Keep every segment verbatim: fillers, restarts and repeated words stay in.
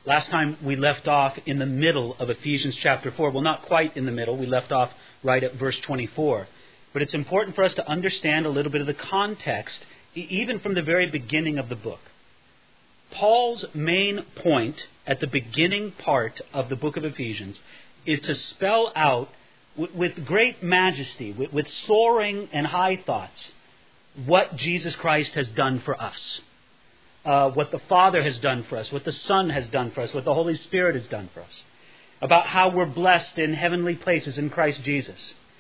Last time we left off in the middle of Ephesians chapter four. Well, not quite in the middle. We left off right at verse twenty-four. But it's important for us to understand a little bit of the context, even from the very beginning of the book. Paul's main point at the beginning part of the book of Ephesians is to spell out with great majesty, with soaring and high thoughts, what Jesus Christ has done for us. Uh, what the Father has done for us, what the Son has done for us, what the Holy Spirit has done for us. About how we're blessed in heavenly places in Christ Jesus.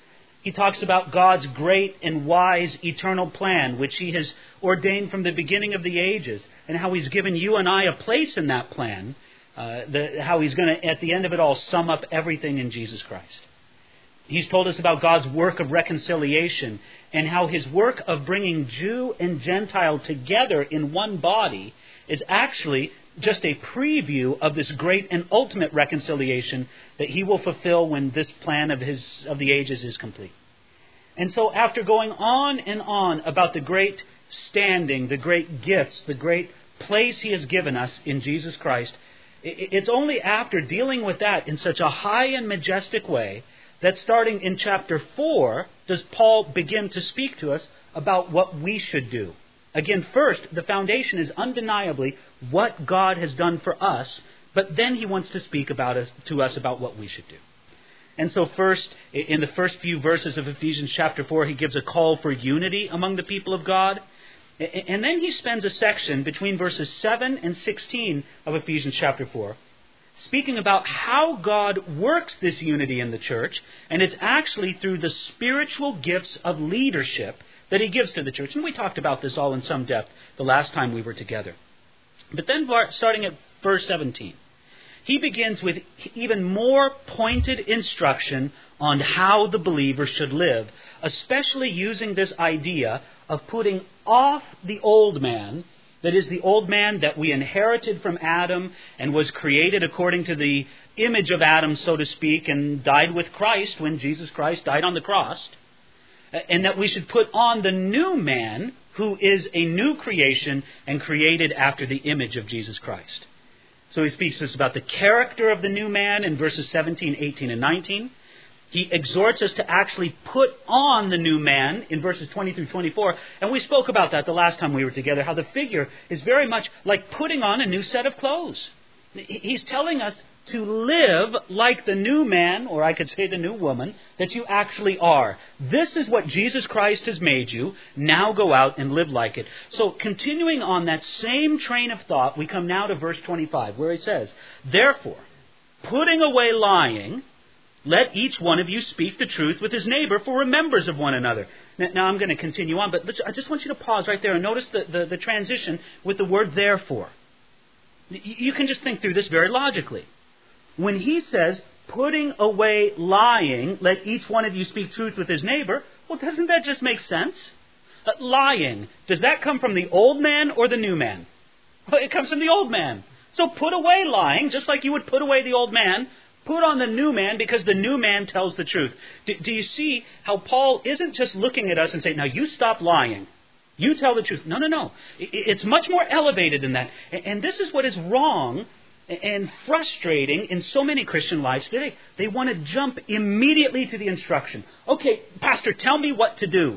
He talks about God's great and wise eternal plan, which He has ordained from the beginning of the ages, and how He's given you and I a place in that plan, uh, the, how He's going to, at the end of it all, sum up everything in Jesus Christ. He's told us about God's work of reconciliation and how His work of bringing Jew and Gentile together in one body is actually just a preview of this great and ultimate reconciliation that He will fulfill when this plan of His of the ages is complete. And so after going on and on about the great standing, the great gifts, the great place He has given us in Jesus Christ, it's only after dealing with that in such a high and majestic way that starting in chapter four, does Paul begin to speak to us about what we should do. Again, first, the foundation is undeniably what God has done for us, but then he wants to speak about us, to us about what we should do. And so first, in the first few verses of Ephesians chapter four, he gives a call for unity among the people of God. And then he spends a section between verses seven and sixteen of Ephesians chapter four, speaking about how God works this unity in the church, and it's actually through the spiritual gifts of leadership that He gives to the church. And we talked about this all in some depth the last time we were together. But then starting at verse seventeen, he begins with even more pointed instruction on how the believer should live, especially using this idea of putting off the old man. That is, the old man that we inherited from Adam and was created according to the image of Adam, so to speak, and died with Christ when Jesus Christ died on the cross. And that we should put on the new man who is a new creation and created after the image of Jesus Christ. So he speaks to us about the character of the new man in verses seventeen, eighteen, and nineteen. He exhorts us to actually put on the new man in verses twenty through twenty-four. And we spoke about that the last time we were together, how the figure is very much like putting on a new set of clothes. He's telling us to live like the new man, or I could say the new woman, that you actually are. This is what Jesus Christ has made you. Now go out and live like it. So continuing on that same train of thought, we come now to verse twenty-five, where he says, "Therefore, putting away lying, let each one of you speak the truth with his neighbor, for we're members of one another." Now, now I'm going to continue on, but I just want you to pause right there and notice the, the, the transition with the word therefore. You can just think through this very logically. When he says, putting away lying, let each one of you speak truth with his neighbor, well, doesn't that just make sense? Uh, lying, does that come from the old man or the new man? Well, it comes from the old man. So put away lying, just like you would put away the old man. Put on the new man, because the new man tells the truth. Do, do you see how Paul isn't just looking at us and saying, now you stop lying. You tell the truth. No, no, no. It, it's much more elevated than that. And, and this is what is wrong and frustrating in so many Christian lives today. They want to jump immediately to the instruction. Okay, Pastor, tell me what to do.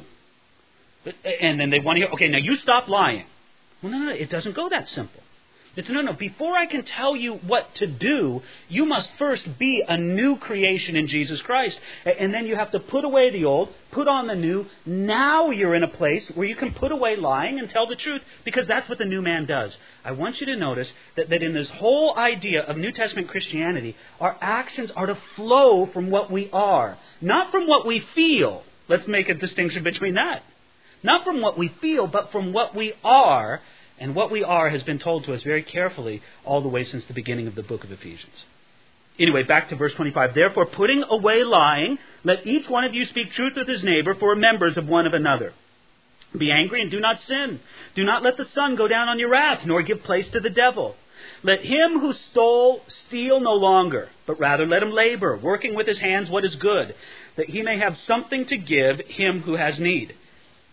And then they want to hear, okay, now you stop lying. Well, no, no, it doesn't go that simple. It's, no, no, before I can tell you what to do, you must first be a new creation in Jesus Christ. And then you have to put away the old, put on the new. Now you're in a place where you can put away lying and tell the truth, because that's what the new man does. I want you to notice that, that in this whole idea of New Testament Christianity, our actions are to flow from what we are, not from what we feel. Let's make a distinction between that. Not from what we feel, but from what we are. And what we are has been told to us very carefully all the way since the beginning of the book of Ephesians. Anyway, back to verse twenty-five. "Therefore, putting away lying, let each one of you speak truth with his neighbor, for we're members of one of another. Be angry and do not sin. Do not let the sun go down on your wrath, nor give place to the devil. Let him who stole steal no longer, but rather let him labor, working with his hands what is good, that he may have something to give him who has need."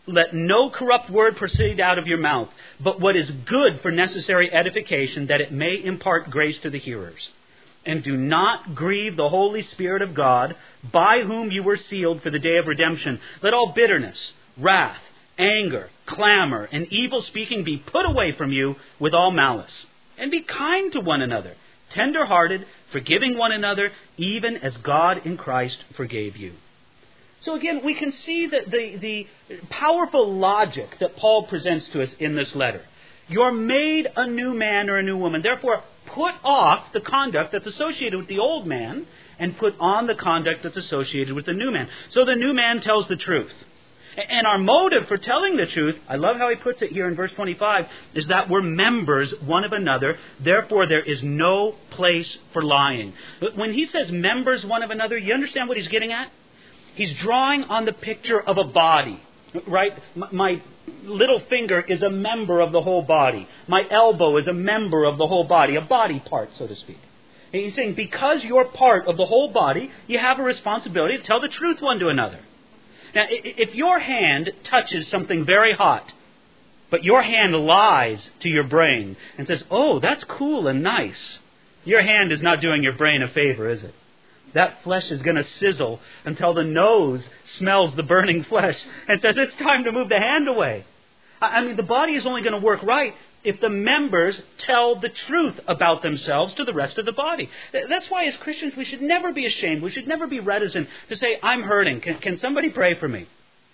let no corrupt word proceed out of your mouth, but what is good for necessary edification, that it may impart grace to the hearers. And do not grieve the Holy Spirit of God, by whom you were sealed for the day of redemption. Let all bitterness, wrath, anger, clamor, and evil speaking be put away from you with all malice. And be kind to one another, tender-hearted, forgiving one another, even as God in Christ forgave you. So again, we can see that the, the powerful logic that Paul presents to us in this letter. You're made a new man or a new woman. Therefore, put off the conduct that's associated with the old man and put on the conduct that's associated with the new man. So the new man tells the truth. And our motive for telling the truth, I love how he puts it here in verse twenty-five, is that we're members one of another. Therefore, there is no place for lying. But when he says members one of another, you understand what he's getting at? He's drawing on the picture of a body, right? My little finger is a member of the whole body. My elbow is a member of the whole body, a body part, so to speak. And he's saying because you're part of the whole body, you have a responsibility to tell the truth one to another. Now, if your hand touches something very hot, but your hand lies to your brain and says, oh, that's cool and nice, your hand is not doing your brain a favor, is it? That flesh is going to sizzle until the nose smells the burning flesh and says, it's time to move the hand away. I mean, the body is only going to work right if the members tell the truth about themselves to the rest of the body. That's why as Christians we should never be ashamed. We should never be reticent to say, I'm hurting. Can, can somebody pray for me?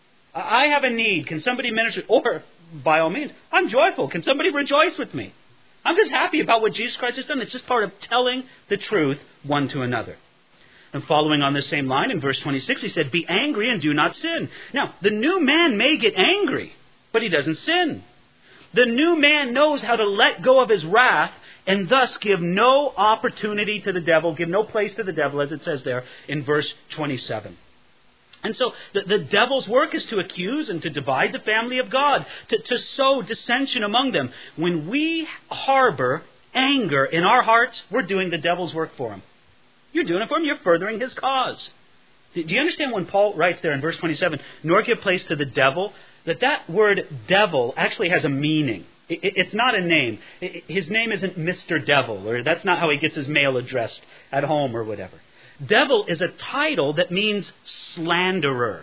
I have a need. Can somebody minister? Or, by all means, I'm joyful. Can somebody rejoice with me? I'm just happy about what Jesus Christ has done. It's just part of telling the truth one to another. And following on this same line in verse twenty-six, he said, be angry and do not sin. Now, the new man may get angry, but he doesn't sin. The new man knows how to let go of his wrath and thus give no opportunity to the devil, give no place to the devil, as it says there in verse twenty-seven. And so the, the devil's work is to accuse and to divide the family of God, to, to sow dissension among them. When we harbor anger in our hearts, we're doing the devil's work for him. You're doing it for him. You're furthering his cause. Do you understand when Paul writes there in verse twenty-seven, nor give place to the devil, that that word devil actually has a meaning. It's not a name. His name isn't Mister Devil, or that's not how he gets his mail addressed at home or whatever. Devil is a title that means slanderer.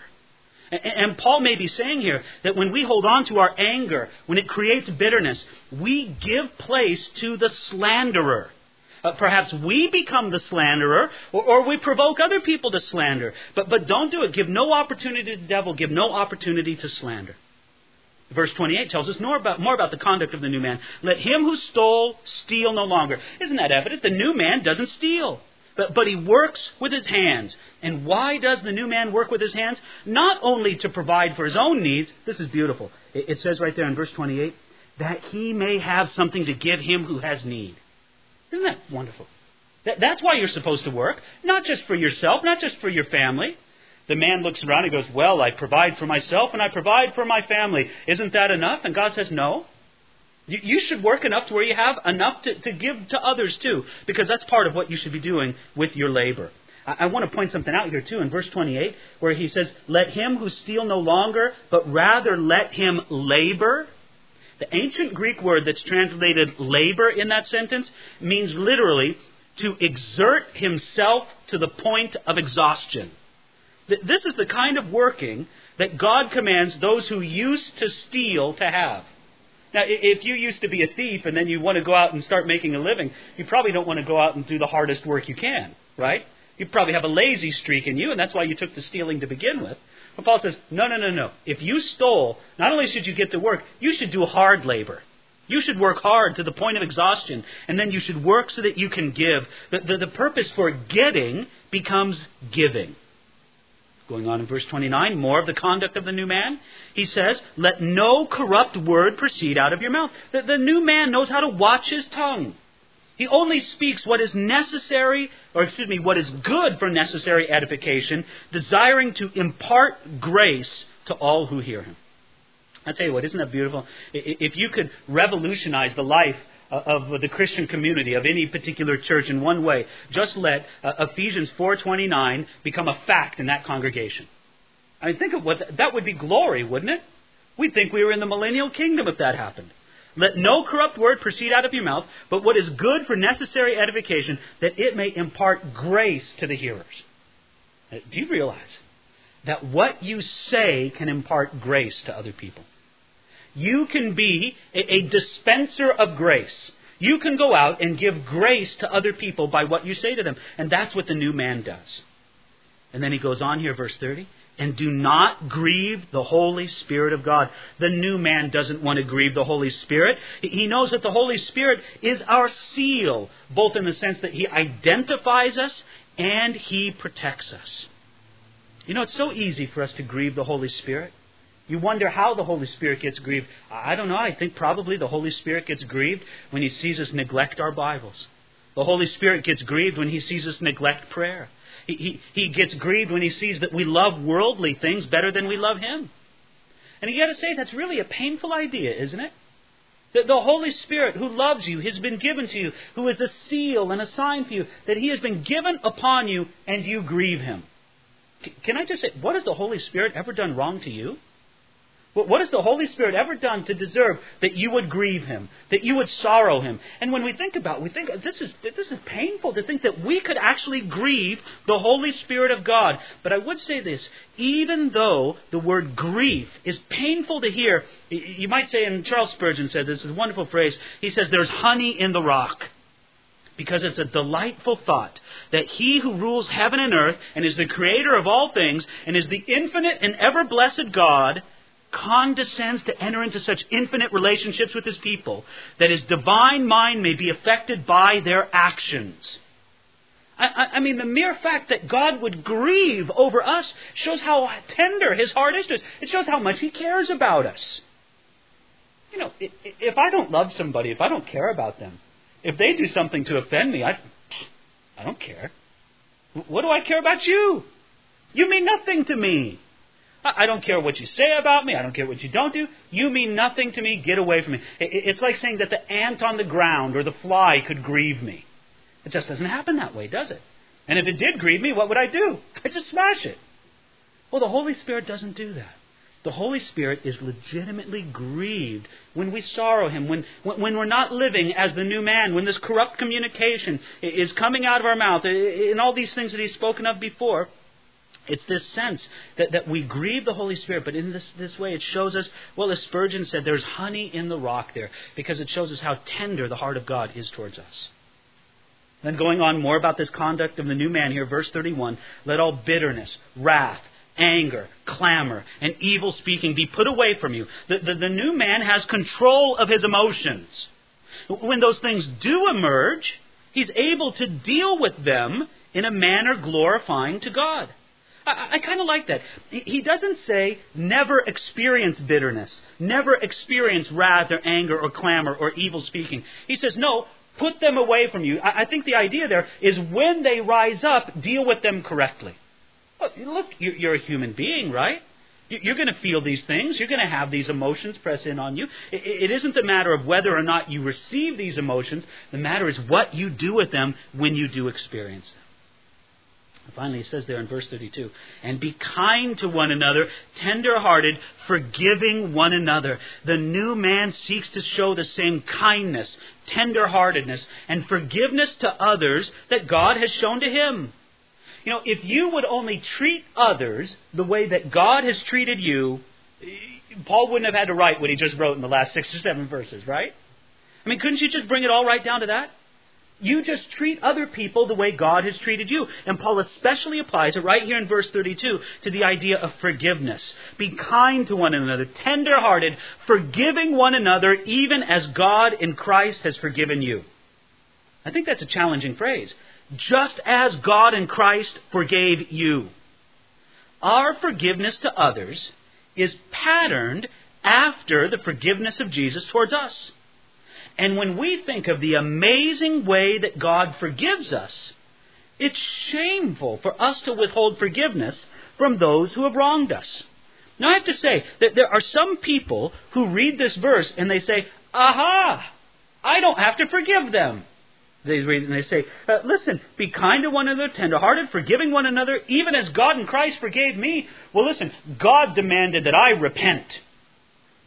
And Paul may be saying here that when we hold on to our anger, when it creates bitterness, we give place to the slanderer. Uh, perhaps we become the slanderer, or, or we provoke other people to slander. But, but don't do it. Give no opportunity to the devil. Give no opportunity to slander. Verse twenty-eight tells us more about, more about the conduct of the new man. Let him who stole steal no longer. Isn't that evident? The new man doesn't steal. But, but he works with his hands. And why does the new man work with his hands? Not only to provide for his own needs. This is beautiful. It, it says right there in verse twenty-eight, that he may have something to give him who has need. Isn't that wonderful? That, that's why you're supposed to work. Not just for yourself, not just for your family. The man looks around and goes, well, I provide for myself and I provide for my family. Isn't that enough? And God says, no. You, you should work enough to where you have enough to, to give to others too. Because that's part of what you should be doing with your labor. I, I want to point something out here too in verse twenty-eight, where he says, let him who steal no longer, but rather let him labor. The ancient Greek word that's translated labor in that sentence means literally to exert himself to the point of exhaustion. This is the kind of working that God commands those who used to steal to have. Now, if you used to be a thief and then you want to go out and start making a living, you probably don't want to go out and do the hardest work you can, right? You probably have a lazy streak in you, and that's why you took to stealing to begin with. But Paul says, no, no, no, no. If you stole, not only should you get to work, you should do hard labor. You should work hard to the point of exhaustion, and then you should work so that you can give. The, the, the purpose for getting becomes giving. Going on in verse twenty-nine, more of the conduct of the new man. He says, let no corrupt word proceed out of your mouth. The, the new man knows how to watch his tongue. He only speaks what is necessary, or excuse me, what is good for necessary edification, desiring to impart grace to all who hear him. I tell you what, isn't that beautiful? If you could revolutionize the life of the Christian community, of any particular church in one way, just let Ephesians four twenty-nine become a fact in that congregation. I mean, think of what, that would be glory, wouldn't it? We'd think we were in the millennial kingdom if that happened. Let no corrupt word proceed out of your mouth, but what is good for necessary edification, that it may impart grace to the hearers. Do you realize that what you say can impart grace to other people? You can be a, a dispenser of grace. You can go out and give grace to other people by what you say to them. And that's what the new man does. And then he goes on here, verse thirty. And do not grieve the Holy Spirit of God. The new man doesn't want to grieve the Holy Spirit. He knows that the Holy Spirit is our seal, both in the sense that He identifies us and He protects us. You know, it's so easy for us to grieve the Holy Spirit. You wonder how the Holy Spirit gets grieved. I don't know. I think probably the Holy Spirit gets grieved when He sees us neglect our Bibles. The Holy Spirit gets grieved when He sees us neglect prayer. He, he, he gets grieved when He sees that we love worldly things better than we love Him. And you got to say, that's really a painful idea, isn't it? That the Holy Spirit who loves you has been given to you, who is a seal and a sign for you, that He has been given upon you and you grieve Him. C- can I just say, what has the Holy Spirit ever done wrong to you? What has the Holy Spirit ever done to deserve that you would grieve Him, that you would sorrow Him? And when we think about it, we think this is this is painful to think that we could actually grieve the Holy Spirit of God. But I would say this, even though the word grief is painful to hear, you might say, and Charles Spurgeon said this is a wonderful phrase, he says, there's honey in the rock. Because it's a delightful thought that He who rules heaven and earth and is the creator of all things and is the infinite and ever blessed God condescends to enter into such infinite relationships with His people that His divine mind may be affected by their actions. I, I, I mean, the mere fact that God would grieve over us shows how tender His heart is to us. It shows how much He cares about us. You know, if I don't love somebody, if I don't care about them, if they do something to offend me, I, I don't care. What do I care about you? You mean nothing to me. I don't care what you say about me. I don't care what you don't do. You mean nothing to me. Get away from me. It's like saying that the ant on the ground or the fly could grieve me. It just doesn't happen that way, does it? And if it did grieve me, what would I do? I'd just smash it. Well, the Holy Spirit doesn't do that. The Holy Spirit is legitimately grieved when we sorrow Him, when, when we're not living as the new man, when this corrupt communication is coming out of our mouth, and all these things that He's spoken of before. It's this sense that, that we grieve the Holy Spirit, but in this, this way it shows us, well, as Spurgeon said, there's honey in the rock there, because it shows us how tender the heart of God is towards us. Then going on more about this conduct of the new man here, verse thirty-one, let all bitterness, wrath, anger, clamor, and evil speaking be put away from you. The, the, the new man has control of his emotions. When those things do emerge, he's able to deal with them in a manner glorifying to God. I, I kind of like that. He doesn't say never experience bitterness, never experience wrath or anger or clamor or evil speaking. He says, no, put them away from you. I, I think the idea there is when they rise up, deal with them correctly. Look, you're a human being, right? You're going to feel these things. You're going to have these emotions press in on you. It isn't the matter of whether or not you receive these emotions. The matter is what you do with them when you do experience them. Finally, he says there in verse thirty-two, and be kind to one another, tender-hearted, forgiving one another. The new man seeks to show the same kindness, tender-heartedness, and forgiveness to others that God has shown to him. You know, if you would only treat others the way that God has treated you, Paul wouldn't have had to write what he just wrote in the last six or seven verses, right? I mean, couldn't you just bring it all right down to that? You just treat other people the way God has treated you. And Paul especially applies it right here in verse thirty-two to the idea of forgiveness. Be kind to one another, tender-hearted, forgiving one another, even as God in Christ has forgiven you. I think that's a challenging phrase. Just as God in Christ forgave you. Our forgiveness to others is patterned after the forgiveness of Jesus towards us. And when we think of the amazing way that God forgives us, it's shameful for us to withhold forgiveness from those who have wronged us. Now I have to say that there are some people who read this verse and they say, aha, I don't have to forgive them. They read it and they say, uh, listen, be kind to one another, tender-hearted, forgiving one another, even as God in Christ forgave me. Well, listen, God demanded that I repent.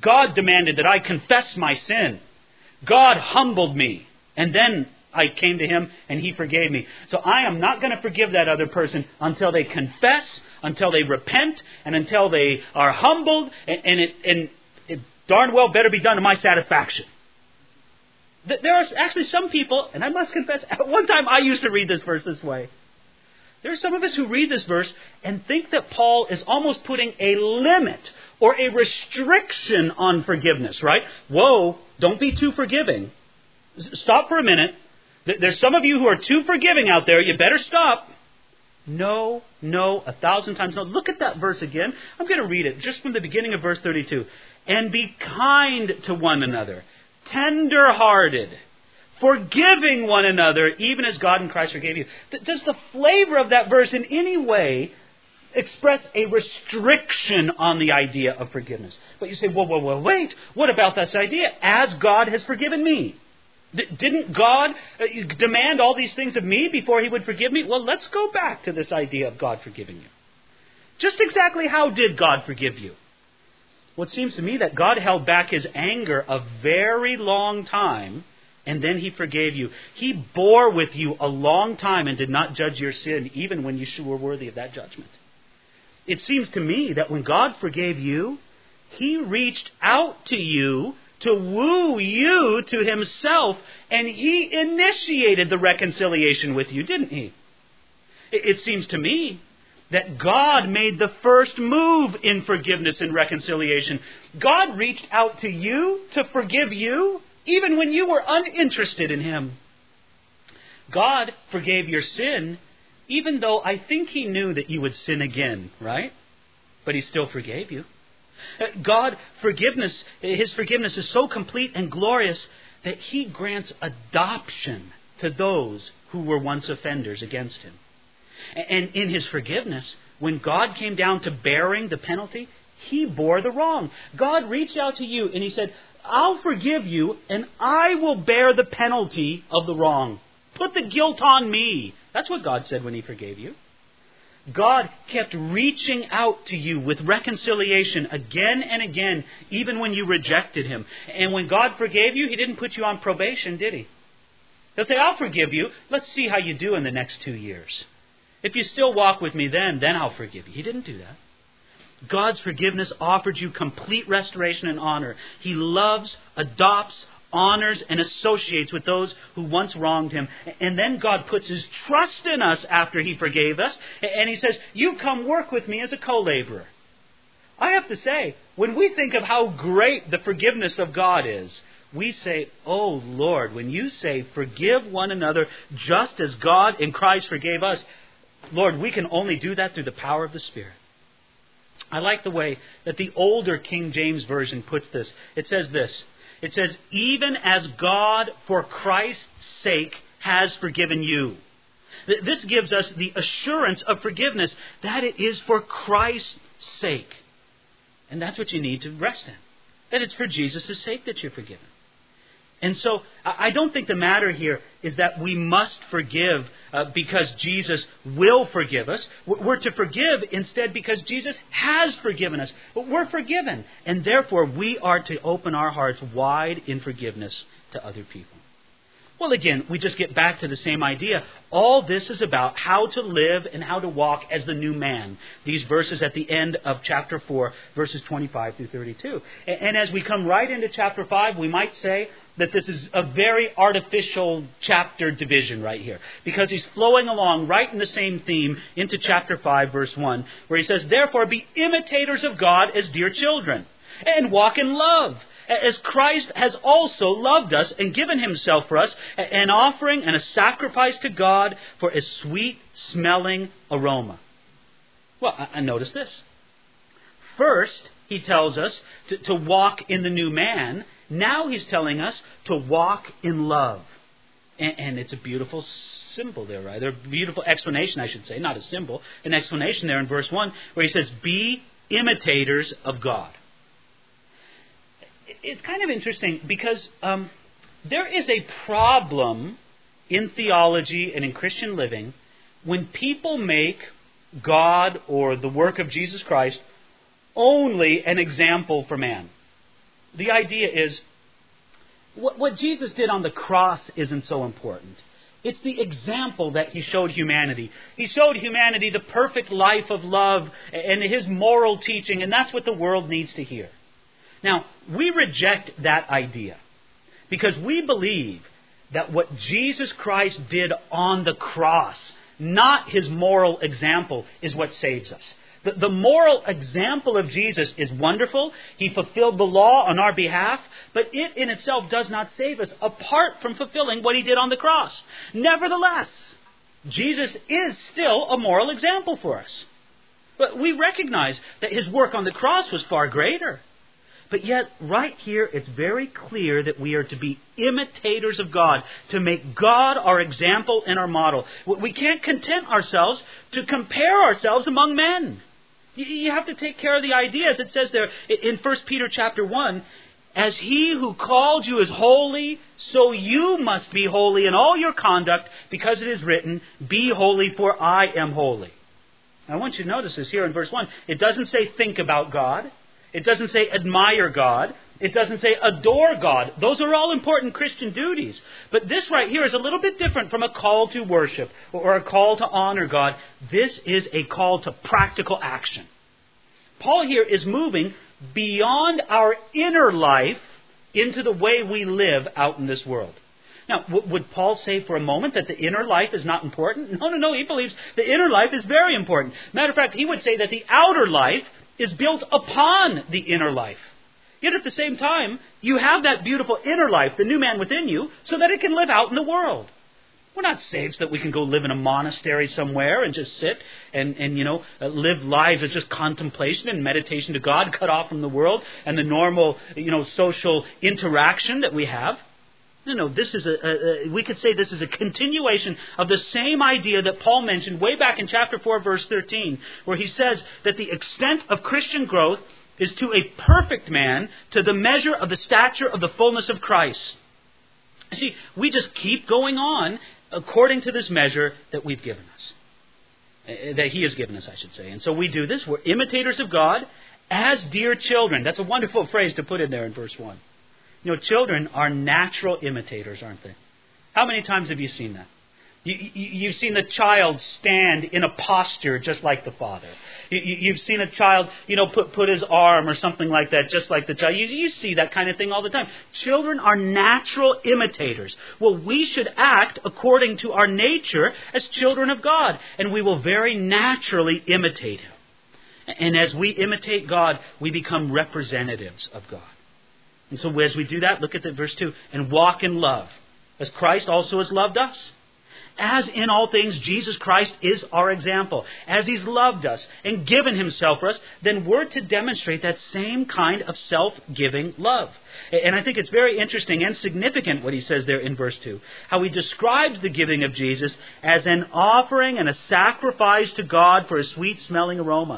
God demanded that I confess my sin. God humbled me. And then I came to Him and He forgave me. So I am not going to forgive that other person until they confess, until they repent, and until they are humbled. And, and, it, and it darn well better be done to my satisfaction. There are actually some people, and I must confess, at one time I used to read this verse this way. There are some of us who read this verse and think that Paul is almost putting a limit or a restriction on forgiveness, right? Whoa, don't be too forgiving. Stop for a minute. There's some of you who are too forgiving out there. You better stop. No, no, a thousand times no. Look at that verse again. I'm going to read it just from the beginning of verse thirty-two. And be kind to one another, tender-hearted, forgiving one another, even as God in Christ forgave you. Does the flavor of that verse in any way express a restriction on the idea of forgiveness? But you say, whoa, whoa, whoa, wait. What about this idea? As God has forgiven me. D- didn't God demand all these things of me before He would forgive me? Well, let's go back to this idea of God forgiving you. Just exactly how did God forgive you? Well, it seems to me that God held back His anger a very long time, and then He forgave you. He bore with you a long time and did not judge your sin, even when you were worthy of that judgment. It seems to me that when God forgave you, He reached out to you to woo you to Himself, and He initiated the reconciliation with you, didn't He? It seems to me that God made the first move in forgiveness and reconciliation. God reached out to you to forgive you, even when you were uninterested in Him. God forgave your sin, even though I think He knew that you would sin again, right? But He still forgave you. God forgiveness, His forgiveness is so complete and glorious that He grants adoption to those who were once offenders against Him. And in His forgiveness, when God came down to bearing the penalty, He bore the wrong. God reached out to you and He said, I'll forgive you and I will bear the penalty of the wrong. Put the guilt on me. That's what God said when He forgave you. God kept reaching out to you with reconciliation again and again, even when you rejected Him. And when God forgave you, He didn't put you on probation, did He? He'll say, I'll forgive you. Let's see how you do in the next two years. If you still walk with me then, then I'll forgive you. He didn't do that. God's forgiveness offered you complete restoration and honor. He loves, adopts, honors, and associates with those who once wronged Him. And then God puts His trust in us after He forgave us. And He says, you come work with me as a co-laborer. I have to say, when we think of how great the forgiveness of God is, we say, oh Lord, when you say forgive one another just as God in Christ forgave us, Lord, we can only do that through the power of the Spirit. I like the way that the older King James Version puts this. It says this. It says, even as God for Christ's sake has forgiven you. This gives us the assurance of forgiveness that it is for Christ's sake. And that's what you need to rest in. That it's for Jesus' sake that you're forgiven. And so I don't think the matter here is that we must forgive uh, because Jesus will forgive us. We're to forgive instead because Jesus has forgiven us. But we're forgiven. And therefore we are to open our hearts wide in forgiveness to other people. Well, again, we just get back to the same idea. All this is about how to live and how to walk as the new man. These verses at the end of chapter four, verses twenty-five through thirty-two. And as we come right into chapter five, we might say that this is a very artificial chapter division right here. Because he's flowing along right in the same theme into chapter five, verse one, where he says, therefore be imitators of God as dear children, and walk in love, as Christ has also loved us and given Himself for us, an offering and a sacrifice to God for a sweet-smelling aroma. Well, and notice this. First, he tells us to, to walk in the new man. Now he's telling us to walk in love. And, and it's a beautiful symbol there, right? Or a beautiful explanation, I should say. Not a symbol. An explanation there in verse one where he says, be imitators of God. It's kind of interesting because um, there is a problem in theology and in Christian living when people make God or the work of Jesus Christ only an example for man. The idea is, what, what Jesus did on the cross isn't so important. It's the example that he showed humanity. He showed humanity the perfect life of love and his moral teaching, and that's what the world needs to hear. Now, we reject that idea because we believe that what Jesus Christ did on the cross, not his moral example, is what saves us. The, the moral example of Jesus is wonderful. He fulfilled the law on our behalf, but it in itself does not save us apart from fulfilling what he did on the cross. Nevertheless, Jesus is still a moral example for us. But we recognize that his work on the cross was far greater. But yet, right here, it's very clear that we are to be imitators of God, to make God our example and our model. We can't content ourselves to compare ourselves among men. You have to take care of the idea, as it says there in First Peter chapter one, as he who called you is holy, so you must be holy in all your conduct, because it is written, be holy, for I am holy. Now, I want you to notice this here in verse one. It doesn't say think about God. It doesn't say admire God. It doesn't say adore God. Those are all important Christian duties. But this right here is a little bit different from a call to worship or a call to honor God. This is a call to practical action. Paul here is moving beyond our inner life into the way we live out in this world. Now, w- would Paul say for a moment that the inner life is not important? No, no, no. He believes the inner life is very important. Matter of fact, he would say that the outer life is built upon the inner life. Yet at the same time, you have that beautiful inner life, the new man within you, so that it can live out in the world. We're not saved so that we can go live in a monastery somewhere and just sit and, and you know, live lives of just contemplation and meditation to God, cut off from the world and the normal, you know, social interaction that we have. No, no, this is a, a, a, we could say this is a continuation of the same idea that Paul mentioned way back in chapter four, verse thirteen, where he says that the extent of Christian growth is to a perfect man, to the measure of the stature of the fullness of Christ. See, we just keep going on according to this measure that we've given us, that he has given us, I should say. And so we do this. We're imitators of God as dear children. That's a wonderful phrase to put in there in verse one. You know, children are natural imitators, aren't they? How many times have you seen that? You, you, you've seen the child stand in a posture just like the father. You, you, you've seen a child, you know, put, put his arm or something like that, just like the child. You, you see that kind of thing all the time. Children are natural imitators. Well, we should act according to our nature as children of God, and we will very naturally imitate him. And as we imitate God, we become representatives of God. And so as we do that, look at the verse two, and walk in love, as Christ also has loved us. As in all things, Jesus Christ is our example. As he's loved us and given himself for us, then we're to demonstrate that same kind of self-giving love. And I think it's very interesting and significant what he says there in verse two. How he describes the giving of Jesus as an offering and a sacrifice to God for a sweet-smelling aroma.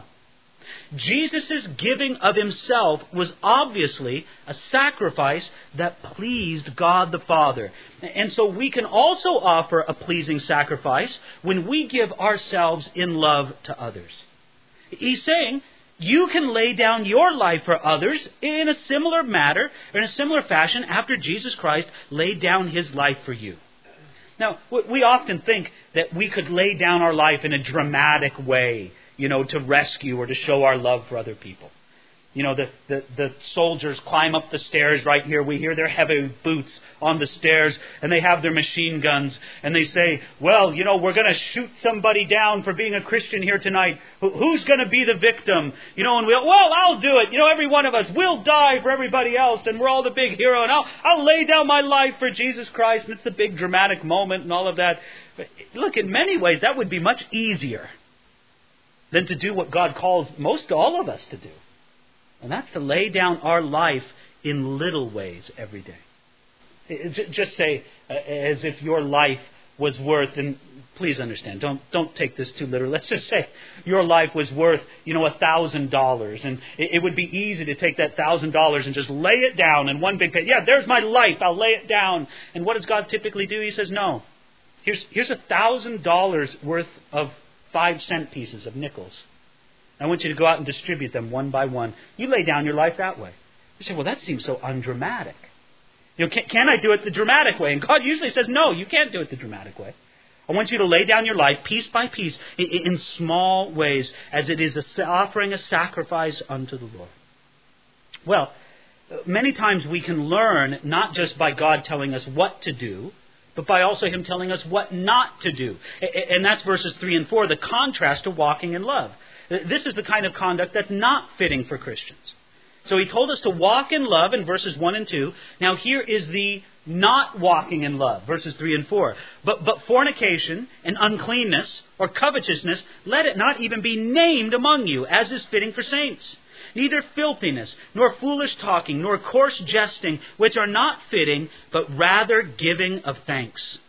Jesus' giving of himself was obviously a sacrifice that pleased God the Father. And so we can also offer a pleasing sacrifice when we give ourselves in love to others. He's saying you can lay down your life for others in a similar matter, or in a similar fashion, after Jesus Christ laid down his life for you. Now, we often think that we could lay down our life in a dramatic way, you know, to rescue or to show our love for other people. You know, the, the, the soldiers climb up the stairs right here. We hear their heavy boots on the stairs, and they have their machine guns, and they say, well, you know, we're going to shoot somebody down for being a Christian here tonight. Who's going to be the victim? You know, and we'll, well, I'll do it. You know, every one of us will die for everybody else, and we're all the big hero, and I'll, I'll lay down my life for Jesus Christ, and it's the big dramatic moment and all of that. But look, in many ways, that would be much easier than to do what God calls most all of us to do. And that's to lay down our life in little ways every day. Just say, uh, as if your life was worth, and please understand, don't don't take this too literally. Let's just say your life was worth, you know, a thousand dollars, and it, it would be easy to take that thousand dollars and just lay it down in one big pay. Yeah, there's my life. I'll lay it down. And what does God typically do? He says, no. Here's here's a thousand dollars worth of five cent pieces of nickels. I want you to go out and distribute them one by one. You lay down your life that way. You say, well, that seems so undramatic. You know, can, can I do it the dramatic way? And God usually says, no, you can't do it the dramatic way. I want you to lay down your life piece by piece in, in small ways as it is a, offering a sacrifice unto the Lord. Well, many times we can learn not just by God telling us what to do, but by also Him telling us what not to do. And that's verses three and four, the contrast to walking in love. This is the kind of conduct that's not fitting for Christians. So He told us to walk in love in verses one and two. Now here is the not walking in love, verses three and four. But, but fornication and uncleanness or covetousness, let it not even be named among you, as is fitting for saints. Neither filthiness, nor foolish talking, nor coarse jesting, which are not fitting, but rather giving of thanks.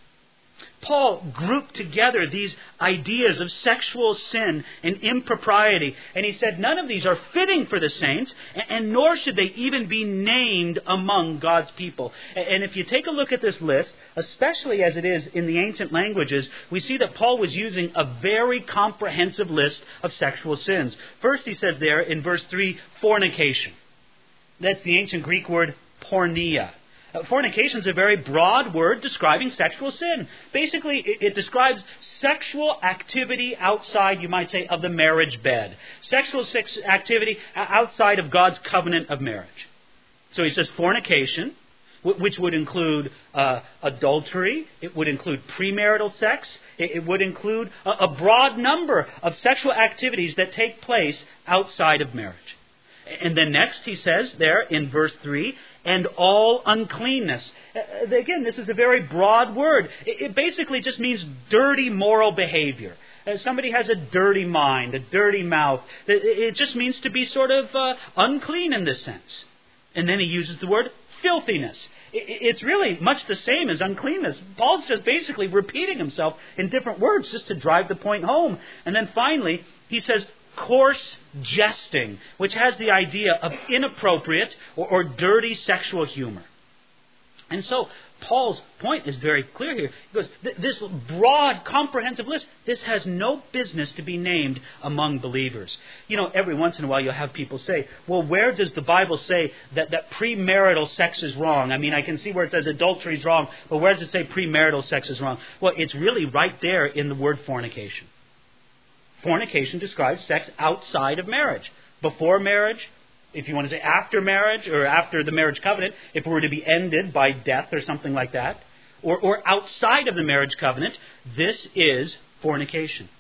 Paul grouped together these ideas of sexual sin and impropriety, and he said none of these are fitting for the saints, and nor should they even be named among God's people. And if you take a look at this list, especially as it is in the ancient languages, we see that Paul was using a very comprehensive list of sexual sins. First, he says there in verse three, fornication. That's the ancient Greek word porneia. Uh, fornication is a very broad word describing sexual sin. Basically, it, it describes sexual activity outside, you might say, of the marriage bed. Sexual sex activity outside of God's covenant of marriage. So he says fornication, w- which would include uh, adultery. It would include premarital sex. It, it would include a, a broad number of sexual activities that take place outside of marriage. And then next he says there in verse three, and all uncleanness. Uh, again, this is a very broad word. It, it basically just means dirty moral behavior. Uh, somebody has a dirty mind, a dirty mouth. It, it just means to be sort of uh, unclean in this sense. And then he uses the word filthiness. It, it's really much the same as uncleanness. Paul's just basically repeating himself in different words just to drive the point home. And then finally, he says coarse jesting, which has the idea of inappropriate or, or dirty sexual humor. And so Paul's point is very clear here. He goes, this broad, comprehensive list, this has no business to be named among believers. You know, every once in a while you'll have people say, well, where does the Bible say that, that premarital sex is wrong? I mean, I can see where it says adultery is wrong, but where does it say premarital sex is wrong? Well, it's really right there in the word fornication. Fornication describes sex outside of marriage. Before marriage, if you want to say after marriage or after the marriage covenant, if it were to be ended by death or something like that, or, or outside of the marriage covenant, this is fornication.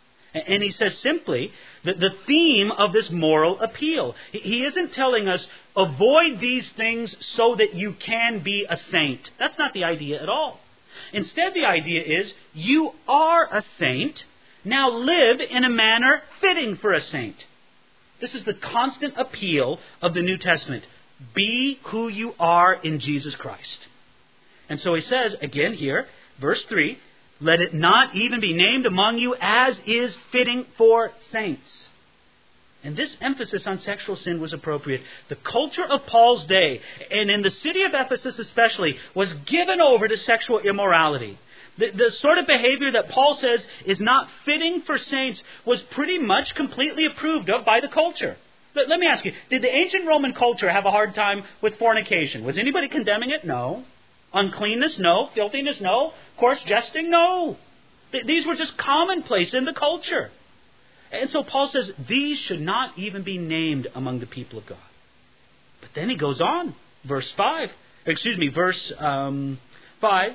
And he says simply that the theme of this moral appeal. He isn't telling us avoid these things so that you can be a saint. That's not the idea at all. Instead, the idea is you are a saint. Now live in a manner fitting for a saint. This is the constant appeal of the New Testament. Be who you are in Jesus Christ. And so he says, again here, verse three, let it not even be named among you as is fitting for saints. And this emphasis on sexual sin was appropriate. The culture of Paul's day, and in the city of Ephesus especially, was given over to sexual immorality. The, the sort of behavior that Paul says is not fitting for saints was pretty much completely approved of by the culture. Let, let me ask you, did the ancient Roman culture have a hard time with fornication? Was anybody condemning it? No. Uncleanness? No. Filthiness? No. Coarse jesting? No. Th- these were just commonplace in the culture. And so Paul says these should not even be named among the people of God. But then he goes on, verse five, excuse me, verse um, five.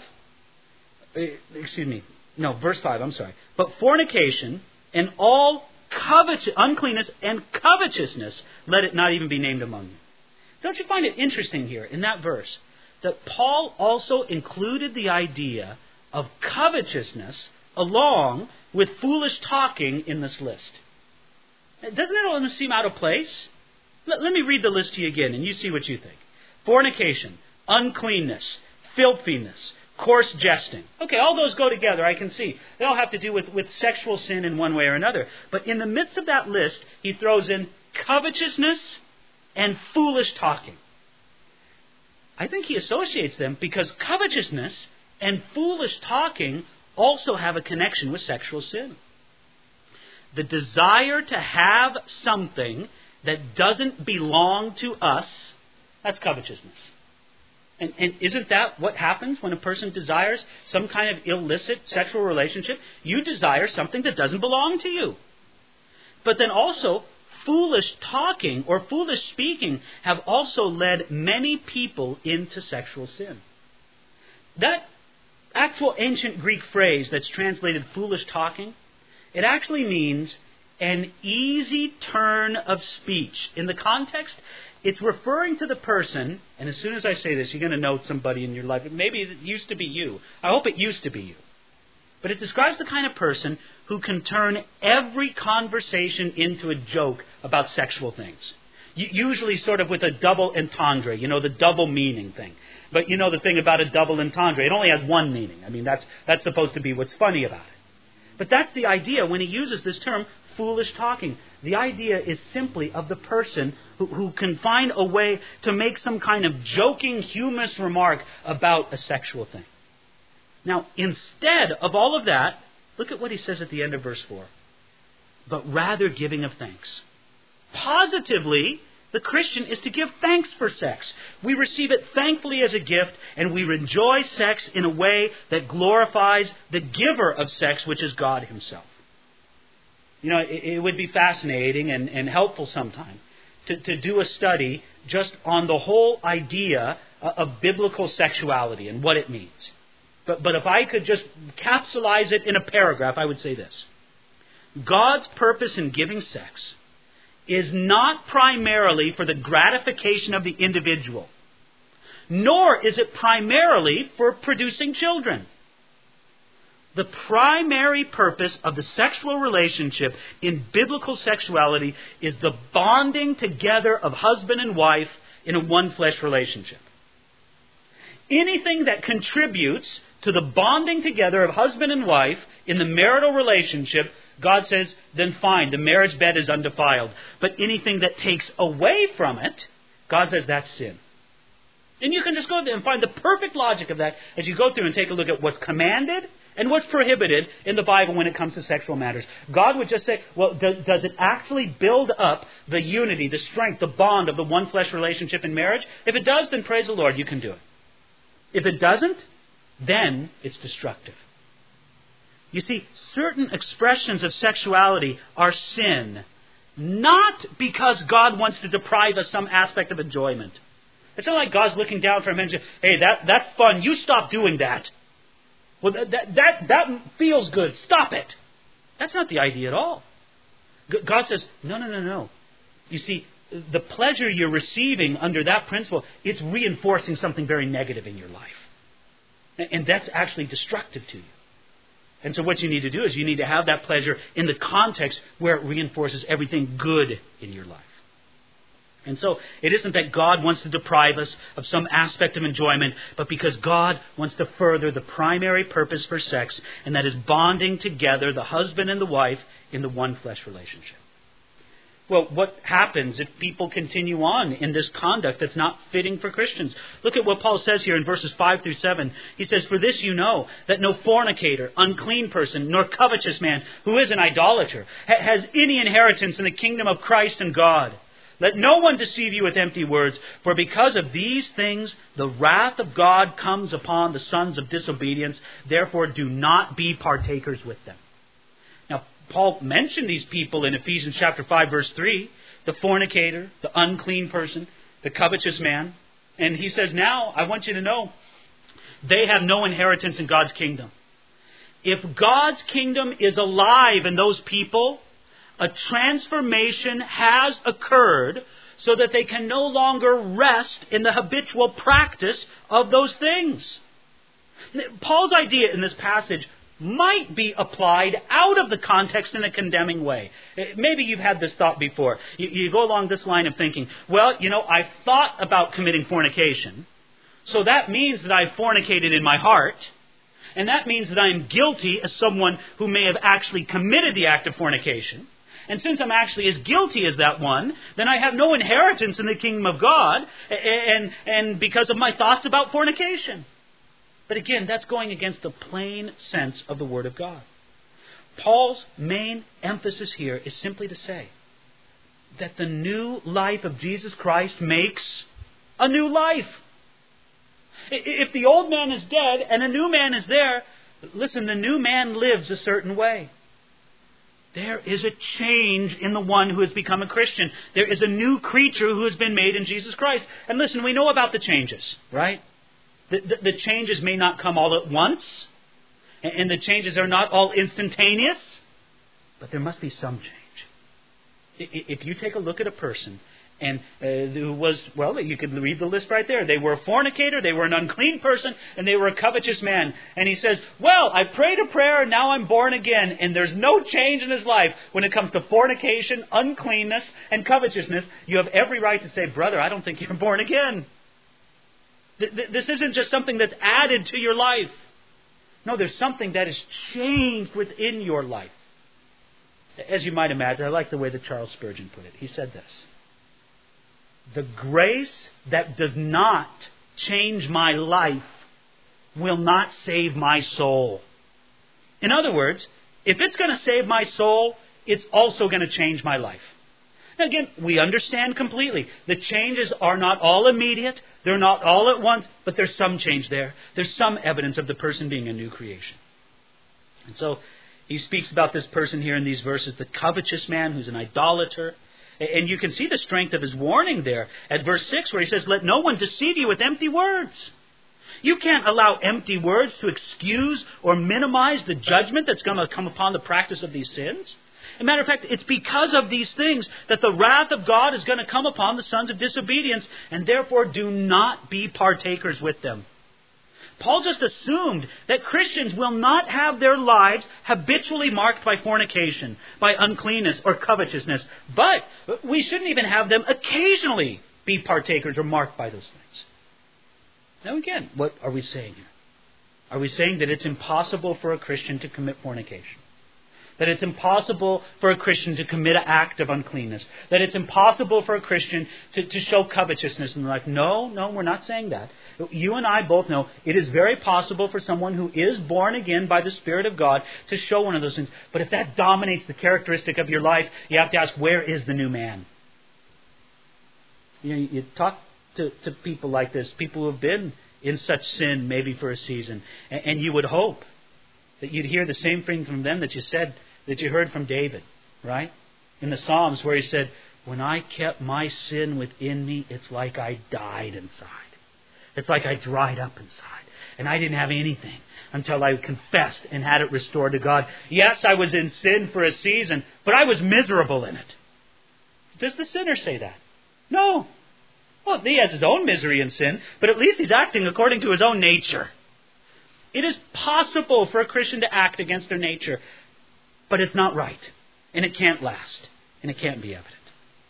Excuse me. No, verse five, I'm sorry. But fornication and all covet- uncleanness and covetousness, let it not even be named among you. Don't you find it interesting here in that verse that Paul also included the idea of covetousness along with foolish talking in this list? Doesn't it almost seem out of place? Let, let me read the list to you again and you see what you think. Fornication, uncleanness, filthiness, coarse jesting. Okay, all those go together, I can see. They all have to do with, with sexual sin in one way or another. But in the midst of that list, he throws in covetousness and foolish talking. I think he associates them because covetousness and foolish talking also have a connection with sexual sin. The desire to have something that doesn't belong to us That's covetousness. And, and isn't that what happens when a person desires some kind of illicit sexual relationship? You desire something that doesn't belong to you. But then also, foolish talking or foolish speaking have also led many people into sexual sin. That actual ancient Greek phrase that's translated foolish talking, it actually means an easy turn of speech. In the context, it's referring to the person, and as soon as I say this, you're going to know somebody in your life. Maybe it used to be you. I hope it used to be you. But it describes the kind of person who can turn every conversation into a joke about sexual things. Usually sort of with a double entendre, you know, the double meaning thing. But you know the thing about a double entendre, it only has one meaning. I mean, that's that's supposed to be what's funny about it. But that's the idea when he uses this term, foolish talking. The idea is simply of the person who, who can find a way to make some kind of joking, humorous remark about a sexual thing. Now, instead of all of that, look at what he says at the end of verse four. But rather giving of thanks. Positively, the Christian is to give thanks for sex. We receive it thankfully as a gift, and we enjoy sex in a way that glorifies the giver of sex, which is God himself. You know, it, it would be fascinating and, and helpful sometime to, to do a study just on the whole idea of biblical sexuality and what it means. But, but if I could just capsulize it in a paragraph, I would say this. God's purpose in giving sex is not primarily for the gratification of the individual, nor is it primarily for producing children. The primary purpose of the sexual relationship in biblical sexuality is the bonding together of husband and wife in a one-flesh relationship. Anything that contributes to the bonding together of husband and wife in the marital relationship, God says, then fine, the marriage bed is undefiled. But anything that takes away from it, God says that's sin. And you can just go there and find the perfect logic of that as you go through and take a look at what's commanded and what's prohibited in the Bible when it comes to sexual matters. God would just say, well, do, does it actually build up the unity, the strength, the bond of the one flesh relationship in marriage? If it does, then praise the Lord, you can do it. If it doesn't, then it's destructive. You see, certain expressions of sexuality are sin, not because God wants to deprive us some aspect of enjoyment. It's not like God's looking down from heaven and saying, hey, that, that's fun, you stop doing that. Well, that, that, that, that feels good, stop it. That's not the idea at all. God says, no, no, no, no. You see, the pleasure you're receiving under that principle, it's reinforcing something very negative in your life. And that's actually destructive to you. And so what you need to do is you need to have that pleasure in the context where it reinforces everything good in your life. And so it isn't that God wants to deprive us of some aspect of enjoyment, but because God wants to further the primary purpose for sex, and that is bonding together the husband and the wife in the one flesh relationship. Well, what happens if people continue on in this conduct that's not fitting for Christians? Look at what Paul says here in verses five through seven. He says, for this you know, that no fornicator, unclean person, nor covetous man, who is an idolater, ha- has any inheritance in the kingdom of Christ and God. Let no one deceive you with empty words, for because of these things the wrath of God comes upon the sons of disobedience. Therefore do not be partakers with them. Now, Paul mentioned these people in Ephesians chapter five, verse three, the fornicator, the unclean person, the covetous man. And he says, now, I want you to know, they have no inheritance in God's kingdom. If God's kingdom is alive in those people, a transformation has occurred so that they can no longer rest in the habitual practice of those things. Paul's idea in this passage might be applied out of the context in a condemning way. Maybe you've had this thought before. You, you go along this line of thinking, well, you know, I thought about committing fornication, so that means that I've fornicated in my heart, and that means that I'm guilty as someone who may have actually committed the act of fornication. And since I'm actually as guilty as that one, then I have no inheritance in the kingdom of God, and, and because of my thoughts about fornication. But again, that's going against the plain sense of the Word of God. Paul's main emphasis here is simply to say that the new life of Jesus Christ makes a new life. If the old man is dead and a new man is there, listen, the new man lives a certain way. There is a change in the one who has become a Christian. There is a new creature who has been made in Jesus Christ. And listen, we know about the changes, right? The, the, the changes may not come all at once, and the changes are not all instantaneous, but there must be some change. If you take a look at a person and uh, who was, well, you could read the list right there. They were a fornicator, they were an unclean person, and they were a covetous man. And he says, well, I prayed a prayer and now I'm born again. And there's no change in his life when it comes to fornication, uncleanness, and covetousness. You have every right to say, brother, I don't think you're born again. This isn't just something that's added to your life. No, there's something that is changed within your life. As you might imagine, I like the way that Charles Spurgeon put it. He said this: the grace that does not change my life will not save my soul. In other words, if it's going to save my soul, it's also going to change my life. Now again, we understand completely. The changes are not all immediate. They're not all at once, but there's some change there. There's some evidence of the person being a new creation. And so he speaks about this person here in these verses, the covetous man who's an idolater. And you can see the strength of his warning there at verse six, where he says, let no one deceive you with empty words. You can't allow empty words to excuse or minimize the judgment that's going to come upon the practice of these sins. As a matter of fact, it's because of these things that the wrath of God is going to come upon the sons of disobedience, and therefore do not be partakers with them. Paul just assumed that Christians will not have their lives habitually marked by fornication, by uncleanness or covetousness. But we shouldn't even have them occasionally be partakers or marked by those things. Now again, what are we saying here? Are we saying that it's impossible for a Christian to commit fornication? That it's impossible for a Christian to commit an act of uncleanness? That it's impossible for a Christian to, to show covetousness in life? No, no, we're not saying that. You and I both know it is very possible for someone who is born again by the Spirit of God to show one of those things. But if that dominates the characteristic of your life, you have to ask, where is the new man? You know, you talk to, to people like this, people who have been in such sin maybe for a season, and, and you would hope that you'd hear the same thing from them that you said, that you heard from David, right? In the Psalms where he said, when I kept my sin within me, it's like I died inside. It's like I dried up inside. And I didn't have anything until I confessed and had it restored to God. Yes, I was in sin for a season, but I was miserable in it. Does the sinner say that? No. Well, he has his own misery and sin, but at least he's acting according to his own nature. It is possible for a Christian to act against their nature, but it's not right, and it can't last, and it can't be evident.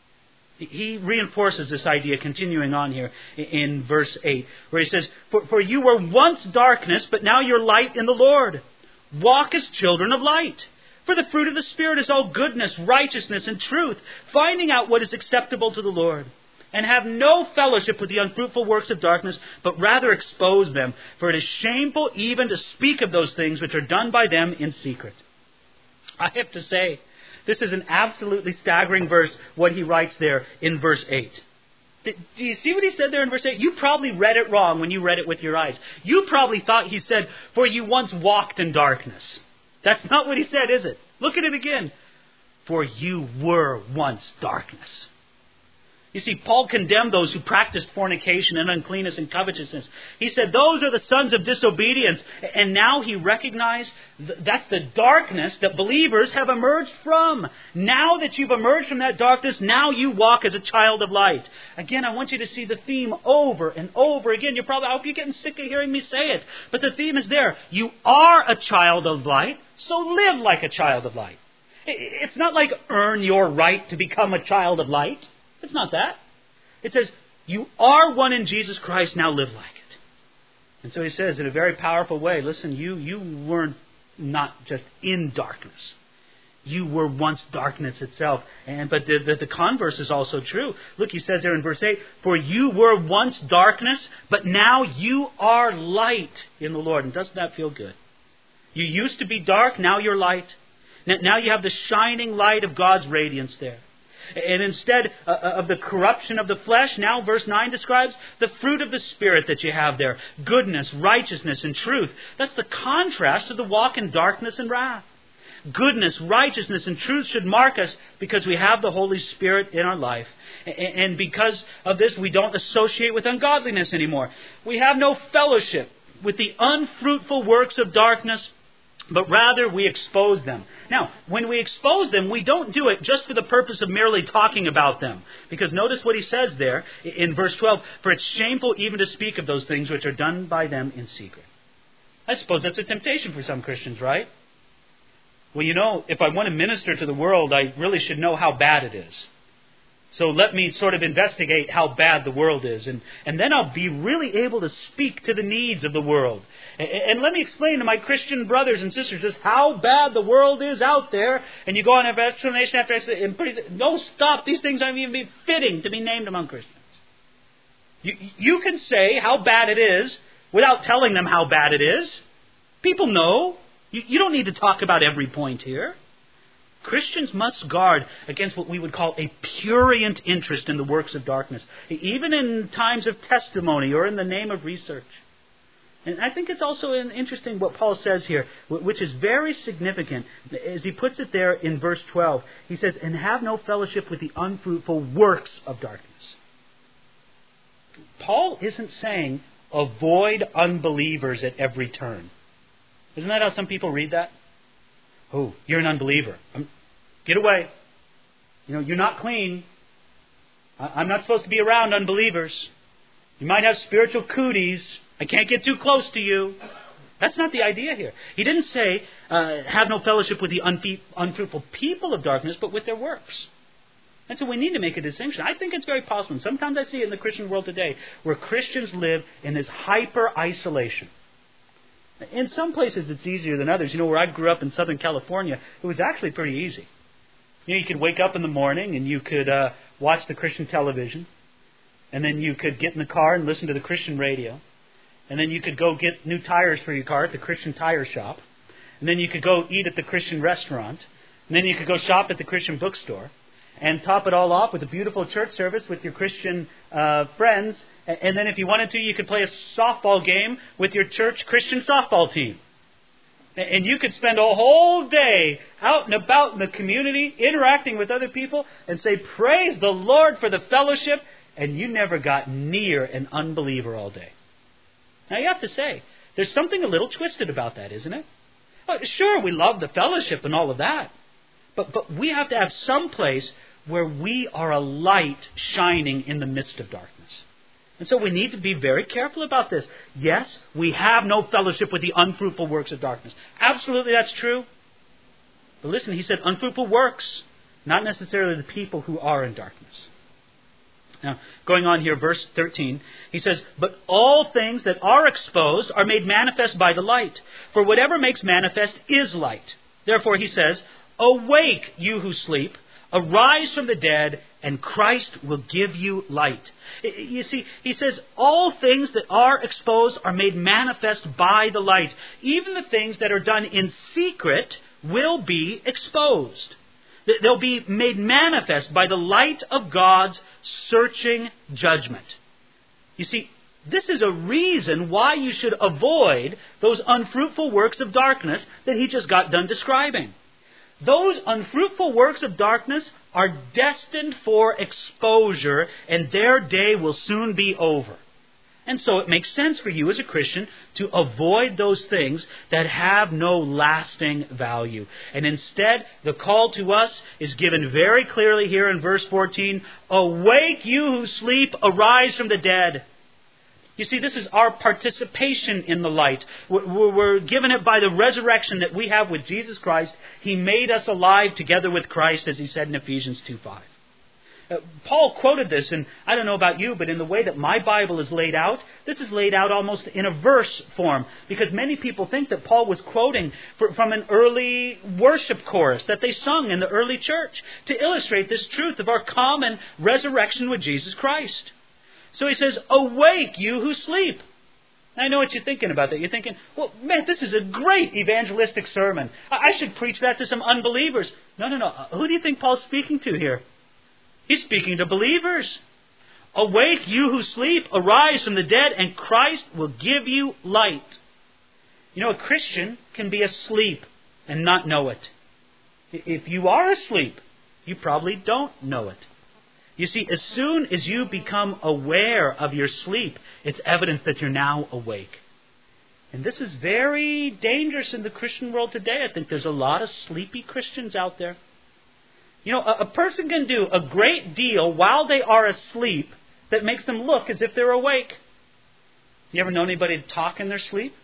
He reinforces this idea, continuing on here in verse eight, where he says, For, for you were once darkness, but now you're light in the Lord. Walk as children of light. For the fruit of the Spirit is all goodness, righteousness, and truth, finding out what is acceptable to the Lord. And have no fellowship with the unfruitful works of darkness, but rather expose them. For it is shameful even to speak of those things which are done by them in secret. I have to say, this is an absolutely staggering verse, what he writes there in verse eight. Do you see what he said there in verse eight? You probably read it wrong when you read it with your eyes. You probably thought he said, for you once walked in darkness. That's not what he said, is it? Look at it again. For you were once darkness. You see, Paul condemned those who practiced fornication and uncleanness and covetousness. He said, those are the sons of disobedience. And now he recognized th- that's the darkness that believers have emerged from. Now that you've emerged from that darkness, now you walk as a child of light. Again, I want you to see the theme over and over again. You're probably, I hope you're getting sick of hearing me say it. But the theme is there. You are a child of light, so live like a child of light. It's not like earn your right to become a child of light. It's not that. It says, you are one in Jesus Christ, now live like it. And so he says in a very powerful way, listen, you, you weren't not just in darkness. You were once darkness itself. And But the, the, the converse is also true. Look, he says there in verse eight, for you were once darkness, but now you are light in the Lord. And doesn't that feel good? You used to be dark, now you're light. Now you have the shining light of God's radiance there. And instead uh, of the corruption of the flesh, now verse nine describes the fruit of the Spirit that you have there. Goodness, righteousness, and truth. That's the contrast to the walk in darkness and wrath. Goodness, righteousness, and truth should mark us because we have the Holy Spirit in our life. And because of this, we don't associate with ungodliness anymore. We have no fellowship with the unfruitful works of darkness, but rather we expose them. Now, when we expose them, we don't do it just for the purpose of merely talking about them. Because notice what he says there in verse twelve, for it's shameful even to speak of those things which are done by them in secret. I suppose that's a temptation for some Christians, right? Well, you know, if I want to minister to the world, I really should know how bad it is. So let me sort of investigate how bad the world is. And, and then I'll be really able to speak to the needs of the world. And, and let me explain to my Christian brothers and sisters just how bad the world is out there. And you go on after explanation after explanation. And pretty, no, stop. These things aren't even fitting to be named among Christians. You, you can say how bad it is without telling them how bad it is. People know. You, you don't need to talk about every point here. Christians must guard against what we would call a prurient interest in the works of darkness, even in times of testimony or in the name of research. And I think it's also interesting what Paul says here, which is very significant, as he puts it there in verse twelve. He says, and have no fellowship with the unfruitful works of darkness. Paul isn't saying avoid unbelievers at every turn. Isn't that how some people read that? Oh, you're an unbeliever. I'm, get away. You know, you're not clean. I, I'm not supposed to be around unbelievers. You might have spiritual cooties. I can't get too close to you. That's not the idea here. He didn't say, uh, have no fellowship with the unfe- unfruitful people of darkness, but with their works. And so we need to make a distinction. I think it's very possible. And sometimes I see it in the Christian world today, where Christians live in this hyper-isolation. In some places it's easier than others. You know, where I grew up in Southern California, it was actually pretty easy. You know, you could wake up in the morning and you could uh, watch the Christian television. And then you could get in the car and listen to the Christian radio. And then you could go get new tires for your car at the Christian tire shop. And then you could go eat at the Christian restaurant. And then you could go shop at the Christian bookstore. And top it all off with a beautiful church service with your Christian uh, friends. And then if you wanted to, you could play a softball game with your church Christian softball team. And you could spend a whole day out and about in the community, interacting with other people, and say, praise the Lord for the fellowship, and you never got near an unbeliever all day. Now you have to say, there's something a little twisted about that, isn't it? Well, sure, we love the fellowship and all of that, but, but we have to have some place where we are a light shining in the midst of darkness. And so we need to be very careful about this. Yes, we have no fellowship with the unfruitful works of darkness. Absolutely, that's true. But listen, he said unfruitful works, not necessarily the people who are in darkness. Now, going on here, verse thirteen, he says, but all things that are exposed are made manifest by the light. For whatever makes manifest is light. Therefore, he says, awake, you who sleep. Arise from the dead, and Christ will give you light. You see, he says, all things that are exposed are made manifest by the light. Even the things that are done in secret will be exposed. They'll be made manifest by the light of God's searching judgment. You see, this is a reason why you should avoid those unfruitful works of darkness that he just got done describing. Those unfruitful works of darkness are destined for exposure, and their day will soon be over. And so it makes sense for you as a Christian to avoid those things that have no lasting value. And instead, the call to us is given very clearly here in verse fourteen. Awake, you who sleep, arise from the dead. You see, this is our participation in the light. We're given it by the resurrection that we have with Jesus Christ. He made us alive together with Christ, as he said in Ephesians two five. Uh, Paul quoted this, and I don't know about you, but in the way that my Bible is laid out, this is laid out almost in a verse form, because many people think that Paul was quoting for, from an early worship chorus that they sung in the early church to illustrate this truth of our common resurrection with Jesus Christ. So he says, awake, you who sleep. I know what you're thinking about that. You're thinking, well, man, this is a great evangelistic sermon. I should preach that to some unbelievers. No, no, no. Who do you think Paul's speaking to here? He's speaking to believers. Awake, you who sleep, arise from the dead, and Christ will give you light. You know, a Christian can be asleep and not know it. If you are asleep, you probably don't know it. You see, as soon as you become aware of your sleep, it's evidence that you're now awake. And this is very dangerous in the Christian world today. I think there's a lot of sleepy Christians out there. You know, a, a person can do a great deal while they are asleep that makes them look as if they're awake. You ever know anybody talk in their sleep?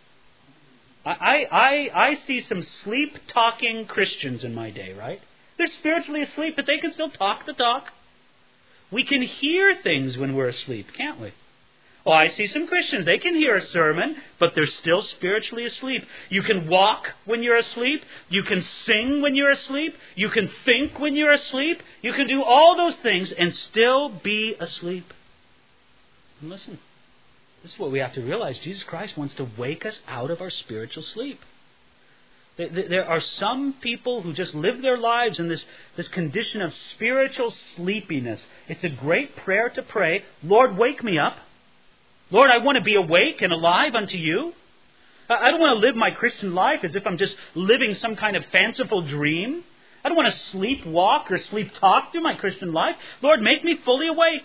I, I, I see some sleep-talking Christians in my day, right? They're spiritually asleep, but they can still talk the talk. We can hear things when we're asleep, can't we? Oh, I see some Christians. They can hear a sermon, but they're still spiritually asleep. You can walk when you're asleep. You can sing when you're asleep. You can think when you're asleep. You can do all those things and still be asleep. And listen, this is what we have to realize. Jesus Christ wants to wake us out of our spiritual sleep. There are some people who just live their lives in this, this condition of spiritual sleepiness. It's a great prayer to pray, Lord, wake me up. Lord, I want to be awake and alive unto you. I don't want to live my Christian life as if I'm just living some kind of fanciful dream. I don't want to sleepwalk or sleep talk through my Christian life. Lord, make me fully awake.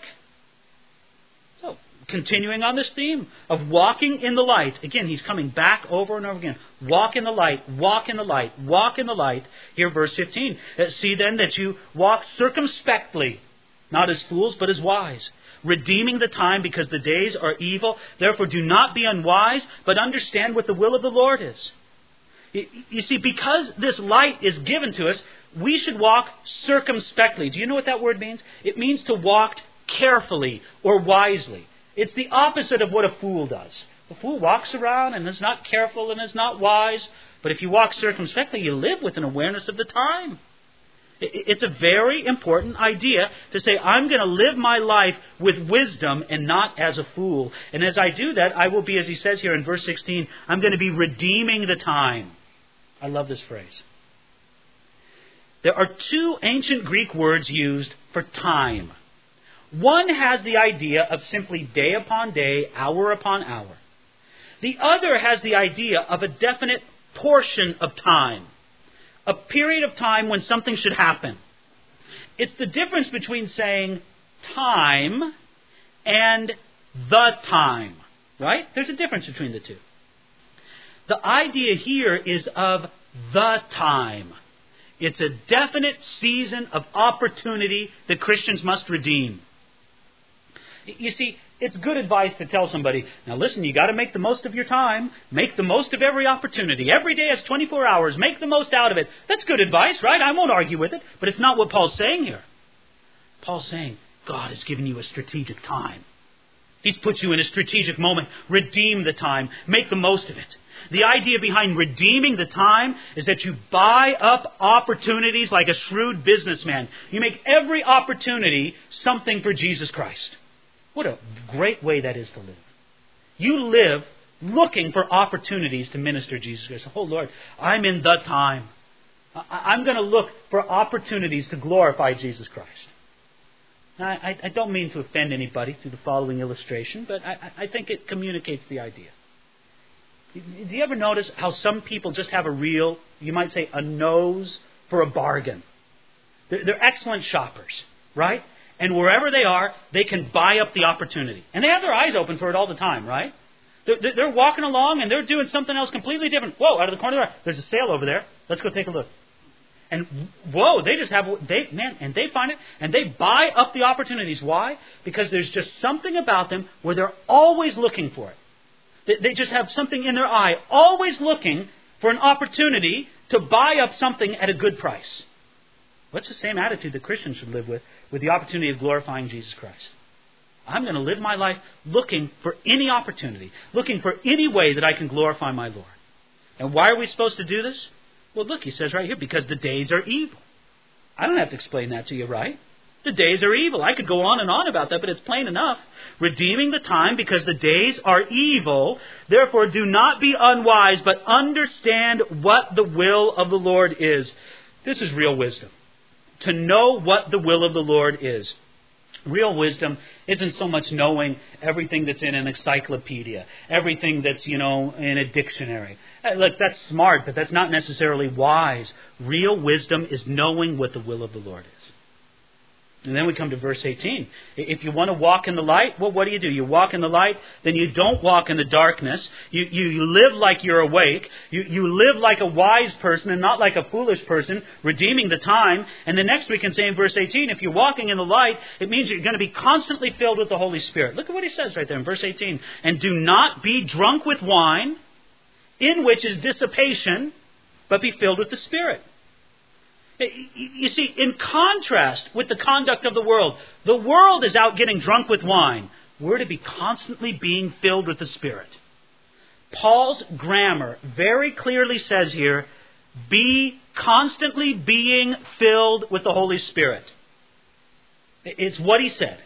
So, continuing on this theme of walking in the light. Again, he's coming back over and over again. Walk in the light, walk in the light, walk in the light. Here, verse fifteen. See then that you walk circumspectly, not as fools, but as wise, redeeming the time because the days are evil. Therefore do not be unwise, but understand what the will of the Lord is. You see, because this light is given to us, we should walk circumspectly. Do you know what that word means? It means to walk carefully or wisely. It's the opposite of what a fool does. The fool walks around and is not careful and is not wise. But if you walk circumspectly, you live with an awareness of the time. It's a very important idea to say, I'm going to live my life with wisdom and not as a fool. And as I do that, I will be, as he says here in verse sixteen, I'm going to be redeeming the time. I love this phrase. There are two ancient Greek words used for time. One has the idea of simply day upon day, hour upon hour. The other has the idea of a definite portion of time. A period of time when something should happen. It's the difference between saying time and the time. Right? There's a difference between the two. The idea here is of the time. It's a definite season of opportunity that Christians must redeem. You see, it's good advice to tell somebody, now listen, you got to make the most of your time. Make the most of every opportunity. Every day has twenty-four hours. Make the most out of it. That's good advice, right? I won't argue with it. But it's not what Paul's saying here. Paul's saying, God has given you a strategic time. He's put you in a strategic moment. Redeem the time. Make the most of it. The idea behind redeeming the time is that you buy up opportunities like a shrewd businessman. You make every opportunity something for Jesus Christ. What a great way that is to live. You live looking for opportunities to minister Jesus Christ. Oh, Lord, I'm in the time. I'm going to look for opportunities to glorify Jesus Christ. Now, I, I don't mean to offend anybody through the following illustration, but I, I think it communicates the idea. Do you ever notice how some people just have a real, you might say, a nose for a bargain? They're, they're excellent shoppers, right? And wherever they are, they can buy up the opportunity. And they have their eyes open for it all the time, right? They're, they're walking along and they're doing something else completely different. Whoa, out of the corner of their eye, there's a sale over there. Let's go take a look. And whoa, they just have, they man, and they find it, and they buy up the opportunities. Why? Because there's just something about them where they're always looking for it. They, they just have something in their eye, always looking for an opportunity to buy up something at a good price. What's the same attitude that Christians should live with, with the opportunity of glorifying Jesus Christ? I'm going to live my life looking for any opportunity, looking for any way that I can glorify my Lord. And why are we supposed to do this? Well, look, he says right here, because the days are evil. I don't have to explain that to you, right? The days are evil. I could go on and on about that, but it's plain enough. Redeeming the time because the days are evil. Therefore, do not be unwise, but understand what the will of the Lord is. This is real wisdom. To know what the will of the Lord is. Real wisdom isn't so much knowing everything that's in an encyclopedia, everything that's, you know, in a dictionary. Look, that's smart, but that's not necessarily wise. Real wisdom is knowing what the will of the Lord is. And then we come to verse eighteen. If you want to walk in the light, well, what do you do? You walk in the light, then you don't walk in the darkness. You, you, you live like you're awake. You, you live like a wise person and not like a foolish person, redeeming the time. And the next we can say in verse eighteen, if you're walking in the light, it means you're going to be constantly filled with the Holy Spirit. Look at what he says right there in verse eighteen. And do not be drunk with wine, in which is dissipation, but be filled with the Spirit. You see, in contrast with the conduct of the world, the world is out getting drunk with wine. We're to be constantly being filled with the Spirit. Paul's grammar very clearly says here, be constantly being filled with the Holy Spirit. It's what he said.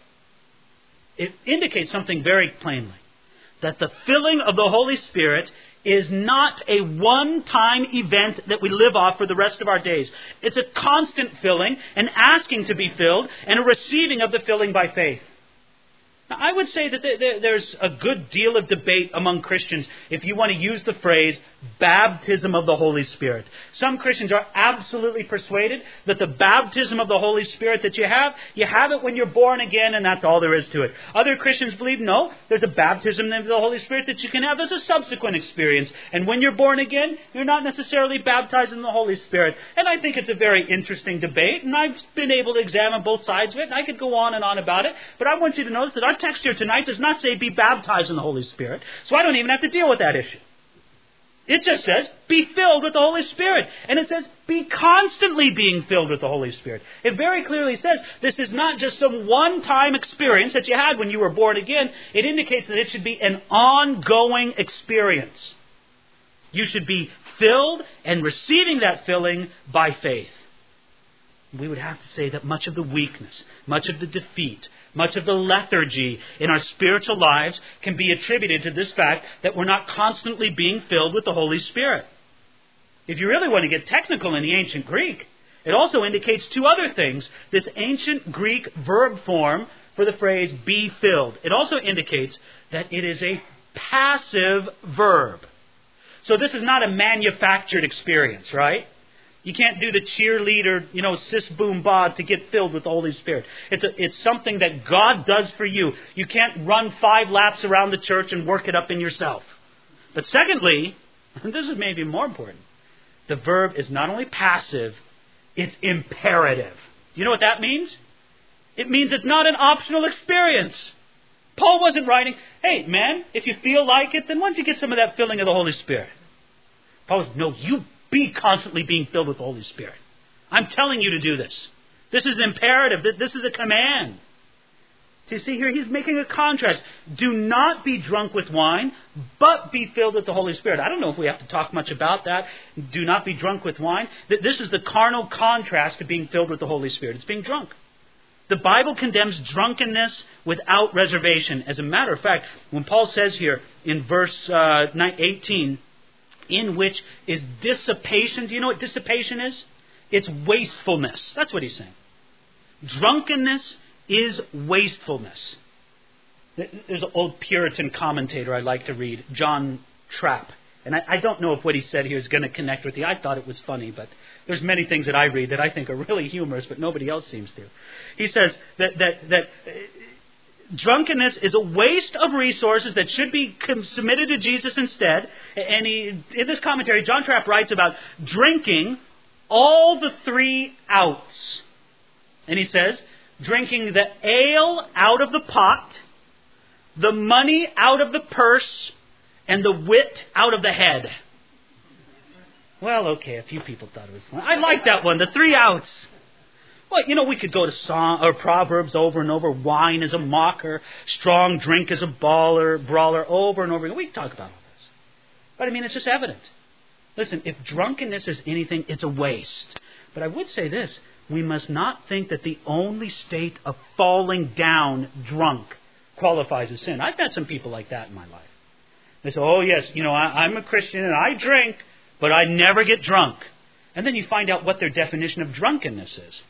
It indicates something very plainly. That the filling of the Holy Spirit is not a one-time event that we live off for the rest of our days. It's a constant filling, an asking to be filled, and a receiving of the filling by faith. Now, I would say that there's a good deal of debate among Christians if you want to use the phrase baptism of the Holy Spirit. Some Christians are absolutely persuaded that the baptism of the Holy Spirit that you have, you have it when you're born again and that's all there is to it. Other Christians believe, no, there's a baptism of the Holy Spirit that you can have as a subsequent experience. And when you're born again, you're not necessarily baptized in the Holy Spirit. And I think it's a very interesting debate, and I've been able to examine both sides of it, and I could go on and on about it. But I want you to notice that our text here tonight does not say be baptized in the Holy Spirit. So I don't even have to deal with that issue. It just says be filled with the Holy Spirit. And it says be constantly being filled with the Holy Spirit. It very clearly says this is not just some one-time experience that you had when you were born again. It indicates that it should be an ongoing experience. You should be filled and receiving that filling by faith. We would have to say that much of the weakness, much of the defeat, much of the lethargy in our spiritual lives can be attributed to this fact that we're not constantly being filled with the Holy Spirit. If you really want to get technical in the ancient Greek, it also indicates two other things. This ancient Greek verb form for the phrase be filled. It also indicates that it is a passive verb. So this is not a manufactured experience, right? You can't do the cheerleader, you know, sis boom ba to get filled with the Holy Spirit. It's a, it's something that God does for you. You can't run five laps around the church and work it up in yourself. But secondly, and this is maybe more important, the verb is not only passive, it's imperative. Do you know what that means? It means it's not an optional experience. Paul wasn't writing, hey, man, if you feel like it, then why don't you get some of that filling of the Holy Spirit? Paul was, no, you be constantly being filled with the Holy Spirit. I'm telling you to do this. This is imperative. This is a command. Do you see here? He's making a contrast. Do not be drunk with wine, but be filled with the Holy Spirit. I don't know if we have to talk much about that. Do not be drunk with wine. This is the carnal contrast to being filled with the Holy Spirit. It's being drunk. The Bible condemns drunkenness without reservation. As a matter of fact, when Paul says here in verse uh, eighteen, in which is dissipation. Do you know what dissipation is? It's wastefulness. That's what he's saying. Drunkenness is wastefulness. There's an old Puritan commentator I like to read, John Trapp. And I, I don't know if what he said here is going to connect with you. I thought it was funny, but there's many things that I read that I think are really humorous, but nobody else seems to. He says that that that drunkenness is a waste of resources that should be submitted to Jesus instead. And he, in this commentary, John Trapp writes about drinking all the three outs. And he says, drinking the ale out of the pot, the money out of the purse, and the wit out of the head. Well, okay, a few people thought it was fun. I like that one, the three outs. Well, you know, we could go to song or Proverbs over and over. Wine is a mocker. Strong drink is a baller, brawler, over and over again. We can talk about all this. But I mean, it's just evident. Listen, if drunkenness is anything, it's a waste. But I would say this. We must not think that the only state of falling down drunk qualifies as sin. I've had some people like that in my life. They say, oh yes, you know, I, I'm a Christian and I drink, but I never get drunk. And then you find out what their definition of drunkenness is.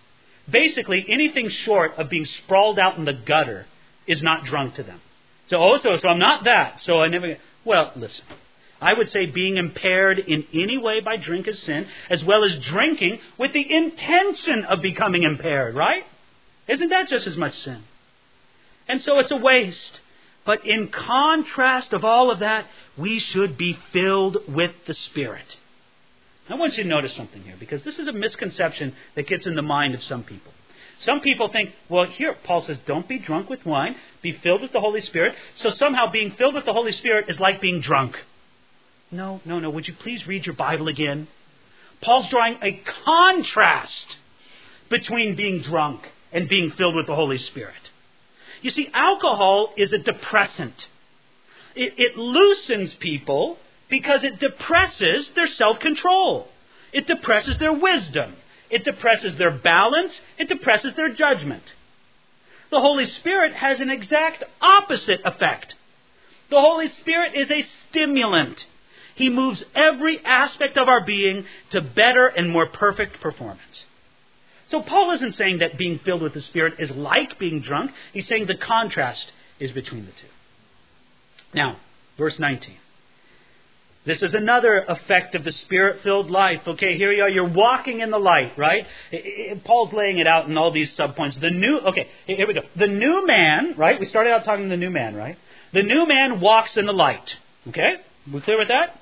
basically anything short of being sprawled out in the gutter is not drunk to them. So, oh, so, so I'm not that. So I never... Well, listen. I would say being impaired in any way by drink is sin, as well as drinking with the intention of becoming impaired, right? Isn't that just as much sin? And so it's a waste. But in contrast of all of that, we should be filled with the Spirit. I want you to notice something here, because this is a misconception that gets in the mind of some people. Some people think, well, here, Paul says, don't be drunk with wine, be filled with the Holy Spirit. So somehow being filled with the Holy Spirit is like being drunk. No, no, no. Would you please read your Bible again? Paul's drawing a contrast between being drunk and being filled with the Holy Spirit. You see, alcohol is a depressant. It, it loosens people because it depresses their self-control. It depresses their wisdom. It depresses their balance. It depresses their judgment. The Holy Spirit has an exact opposite effect. The Holy Spirit is a stimulant. He moves every aspect of our being to better and more perfect performance. So Paul isn't saying that being filled with the Spirit is like being drunk. He's saying the contrast is between the two. Now, verse nineteen. This is another effect of the Spirit-filled life. Okay, here you are. You're walking in the light, right? It, it, Paul's laying it out in all these subpoints. The new, okay, here we go. The new man, right? We started out talking to the new man, right? The new man walks in the light. Okay? We clear with that?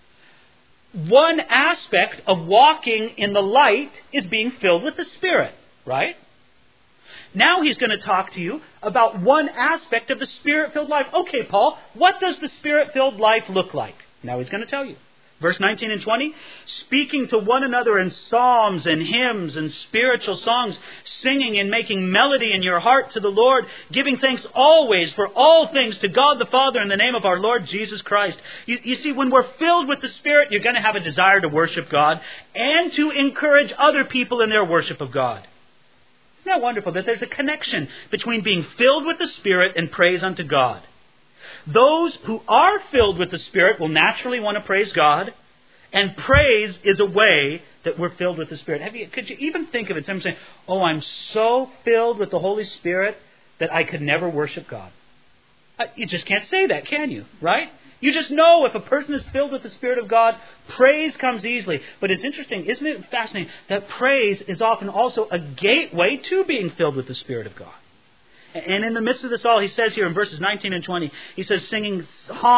One aspect of walking in the light is being filled with the Spirit, right? Now he's going to talk to you about one aspect of the Spirit-filled life. Okay, Paul, what does the Spirit-filled life look like? Now he's going to tell you. Verse nineteen and twenty, speaking to one another in psalms and hymns and spiritual songs, singing and making melody in your heart to the Lord, giving thanks always for all things to God the Father in the name of our Lord Jesus Christ. You, you see, when we're filled with the Spirit, you're going to have a desire to worship God and to encourage other people in their worship of God. Isn't that wonderful that there's a connection between being filled with the Spirit and praise unto God? Those who are filled with the Spirit will naturally want to praise God, and praise is a way that we're filled with the Spirit. Have you, could you even think of it? Someone saying, oh, I'm so filled with the Holy Spirit that I could never worship God. You just can't say that, can you? Right? You just know if a person is filled with the Spirit of God, praise comes easily. But it's interesting, isn't it fascinating, that praise is often also a gateway to being filled with the Spirit of God. And in the midst of this all, he says here in verses nineteen and twenty, he says singing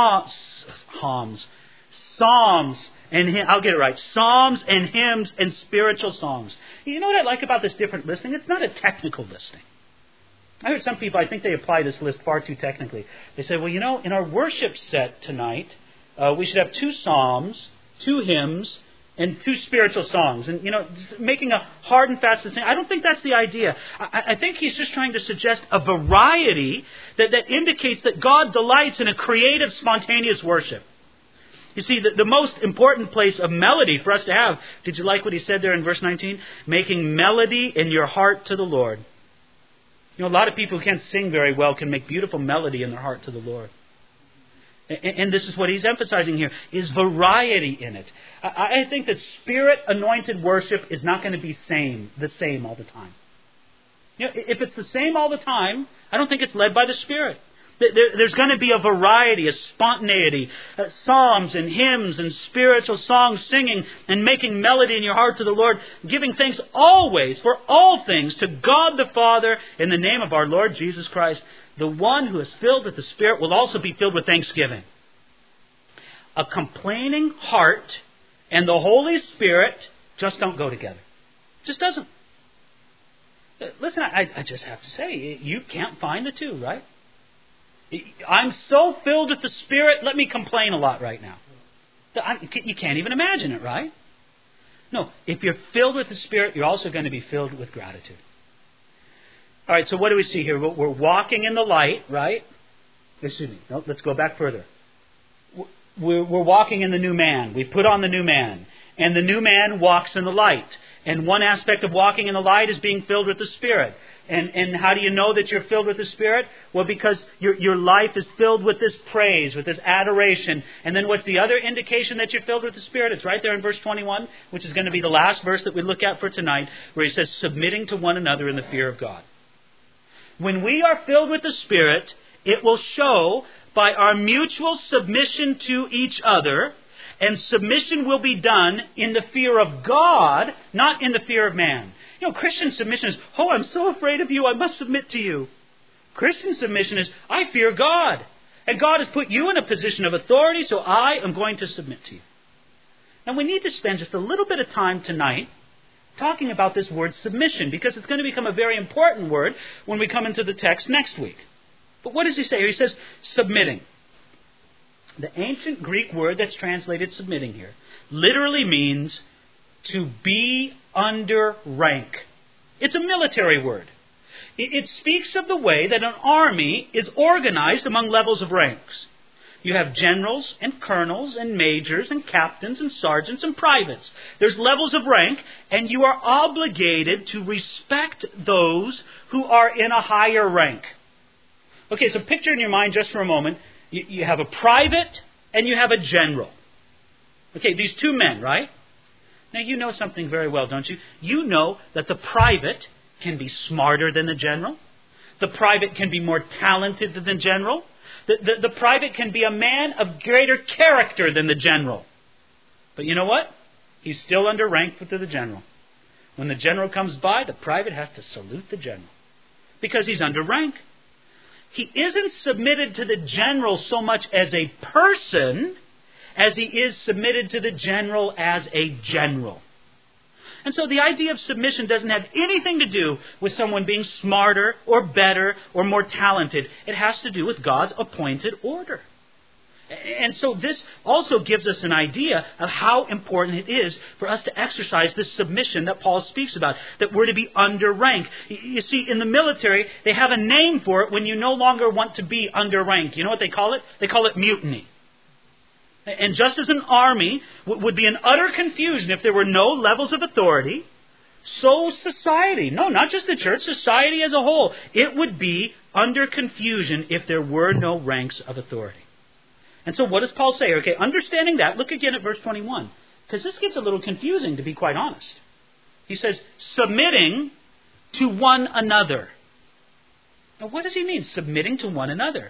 psalms, psalms, and I'll get it right, psalms and hymns and spiritual songs. You know what I like about this different listing? It's not a technical listing. I heard some people, I think they apply this list far too technically. They say, well, you know, in our worship set tonight, uh, we should have two psalms, two hymns, and two spiritual songs. And, you know, making a hard and fast thing. I don't think that's the idea. I, I think he's just trying to suggest a variety that, that indicates that God delights in a creative, spontaneous worship. You see, the, the most important place of melody for us to have, did you like what he said there in verse nineteen? Making melody in your heart to the Lord. You know, a lot of people who can't sing very well can make beautiful melody in their heart to the Lord. And this is what he's emphasizing here, is variety in it. I think that Spirit-anointed worship is not going to be same, the same all the time. You know, if it's the same all the time, I don't think it's led by the Spirit. There's going to be a variety, a spontaneity, uh, psalms and hymns and spiritual songs, singing and making melody in your heart to the Lord, giving thanks always for all things to God the Father in the name of our Lord Jesus Christ. The one who is filled with the Spirit will also be filled with thanksgiving. A complaining heart and the Holy Spirit just don't go together. Just doesn't. Listen, I, I just have to say, you can't find the two, right? I'm so filled with the Spirit, let me complain a lot right now. You can't even imagine it, right? No, if you're filled with the Spirit, you're also going to be filled with gratitude. All right, so what do we see here? We're walking in the light, right? Excuse me. No, let's go back further. We're walking in the new man. We put on the new man. And the new man walks in the light. And one aspect of walking in the light is being filled with the Spirit. And, and how do you know that you're filled with the Spirit? Well, because your, your life is filled with this praise, with this adoration. And then what's the other indication that you're filled with the Spirit? It's right there in verse twenty-one, which is going to be the last verse that we look at for tonight, where he says, submitting to one another in the fear of God. When we are filled with the Spirit, it will show by our mutual submission to each other, and submission will be done in the fear of God, not in the fear of man. You know, Christian submission is, oh, I'm so afraid of you, I must submit to you. Christian submission is, I fear God. And God has put you in a position of authority, so I am going to submit to you. Now, we need to spend just a little bit of time tonight talking about this word submission, because it's going to become a very important word when we come into the text next week. But what does he say? He says, submitting. The ancient Greek word that's translated submitting here literally means to be under rank. It's a military word. It speaks of the way that an army is organized among levels of ranks. You have generals and colonels and majors and captains and sergeants and privates. There's levels of rank, and you are obligated to respect those who are in a higher rank. Okay, so picture in your mind just for a moment, you, you have a private and you have a general. Okay, these two men, right? Now, you know something very well, don't you? You know that the private can be smarter than the general. The private can be more talented than the general. The, the, the private can be a man of greater character than the general. But you know what? He's still under rank with the general. When the general comes by, the private has to salute the general, because he's under rank. He isn't submitted to the general so much as a person as he is submitted to the general as a general. And so the idea of submission doesn't have anything to do with someone being smarter or better or more talented. It has to do with God's appointed order. And so this also gives us an idea of how important it is for us to exercise this submission that Paul speaks about, that we're to be under rank. You see, in the military, they have a name for it when you no longer want to be under rank. You know what they call it? They call it mutiny. And just as an army would be in utter confusion if there were no levels of authority, so society, no, not just the church, society as a whole, it would be under confusion if there were no ranks of authority. And so what does Paul say? Okay, understanding that, look again at verse twenty-one, because this gets a little confusing, to be quite honest. He says, submitting to one another. Now, what does he mean, submitting to one another?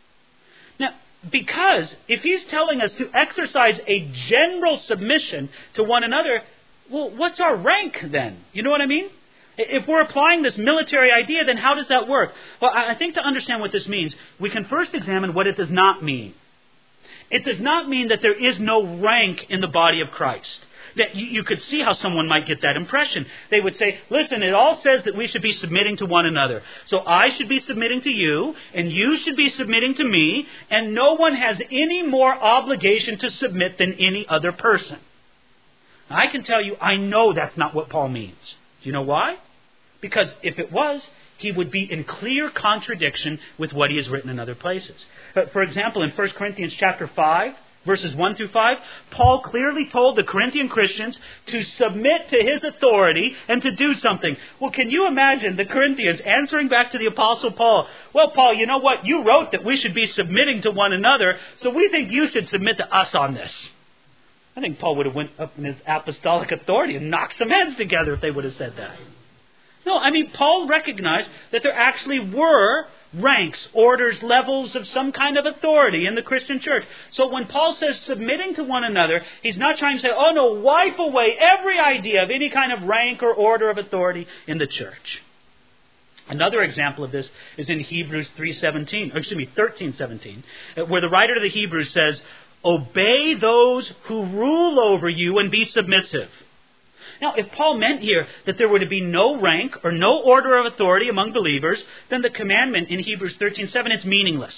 Now, because if he's telling us to exercise a general submission to one another, well, what's our rank then? You know what I mean? If we're applying this military idea, then how does that work? Well, I think to understand what this means, we can first examine what it does not mean. It does not mean that there is no rank in the body of Christ. That you, you could see how someone might get that impression. They would say, listen, it all says that we should be submitting to one another. So I should be submitting to you, and you should be submitting to me, and no one has any more obligation to submit than any other person. Now, I can tell you, I know that's not what Paul means. Do you know why? Because if it was, he would be in clear contradiction with what he has written in other places. But for example, in First Corinthians chapter five, verses one through five, Paul clearly told the Corinthian Christians to submit to his authority and to do something. Well, can you imagine the Corinthians answering back to the Apostle Paul? Well, Paul, you know what? You wrote that we should be submitting to one another, so we think you should submit to us on this. I think Paul would have went up in his apostolic authority and knocked some heads together if they would have said that. No, I mean, Paul recognized that there actually were ranks, orders, levels of some kind of authority in the Christian church. So when Paul says submitting to one another, he's not trying to say, oh no, wipe away every idea of any kind of rank or order of authority in the church. Another example of this is in Hebrews three seventeen, or excuse me, thirteen seventeen, where the writer of the Hebrews says, obey those who rule over you and be submissive. Now, if Paul meant here that there were to be no rank or no order of authority among believers, then the commandment in Hebrews thirteen seven is meaningless.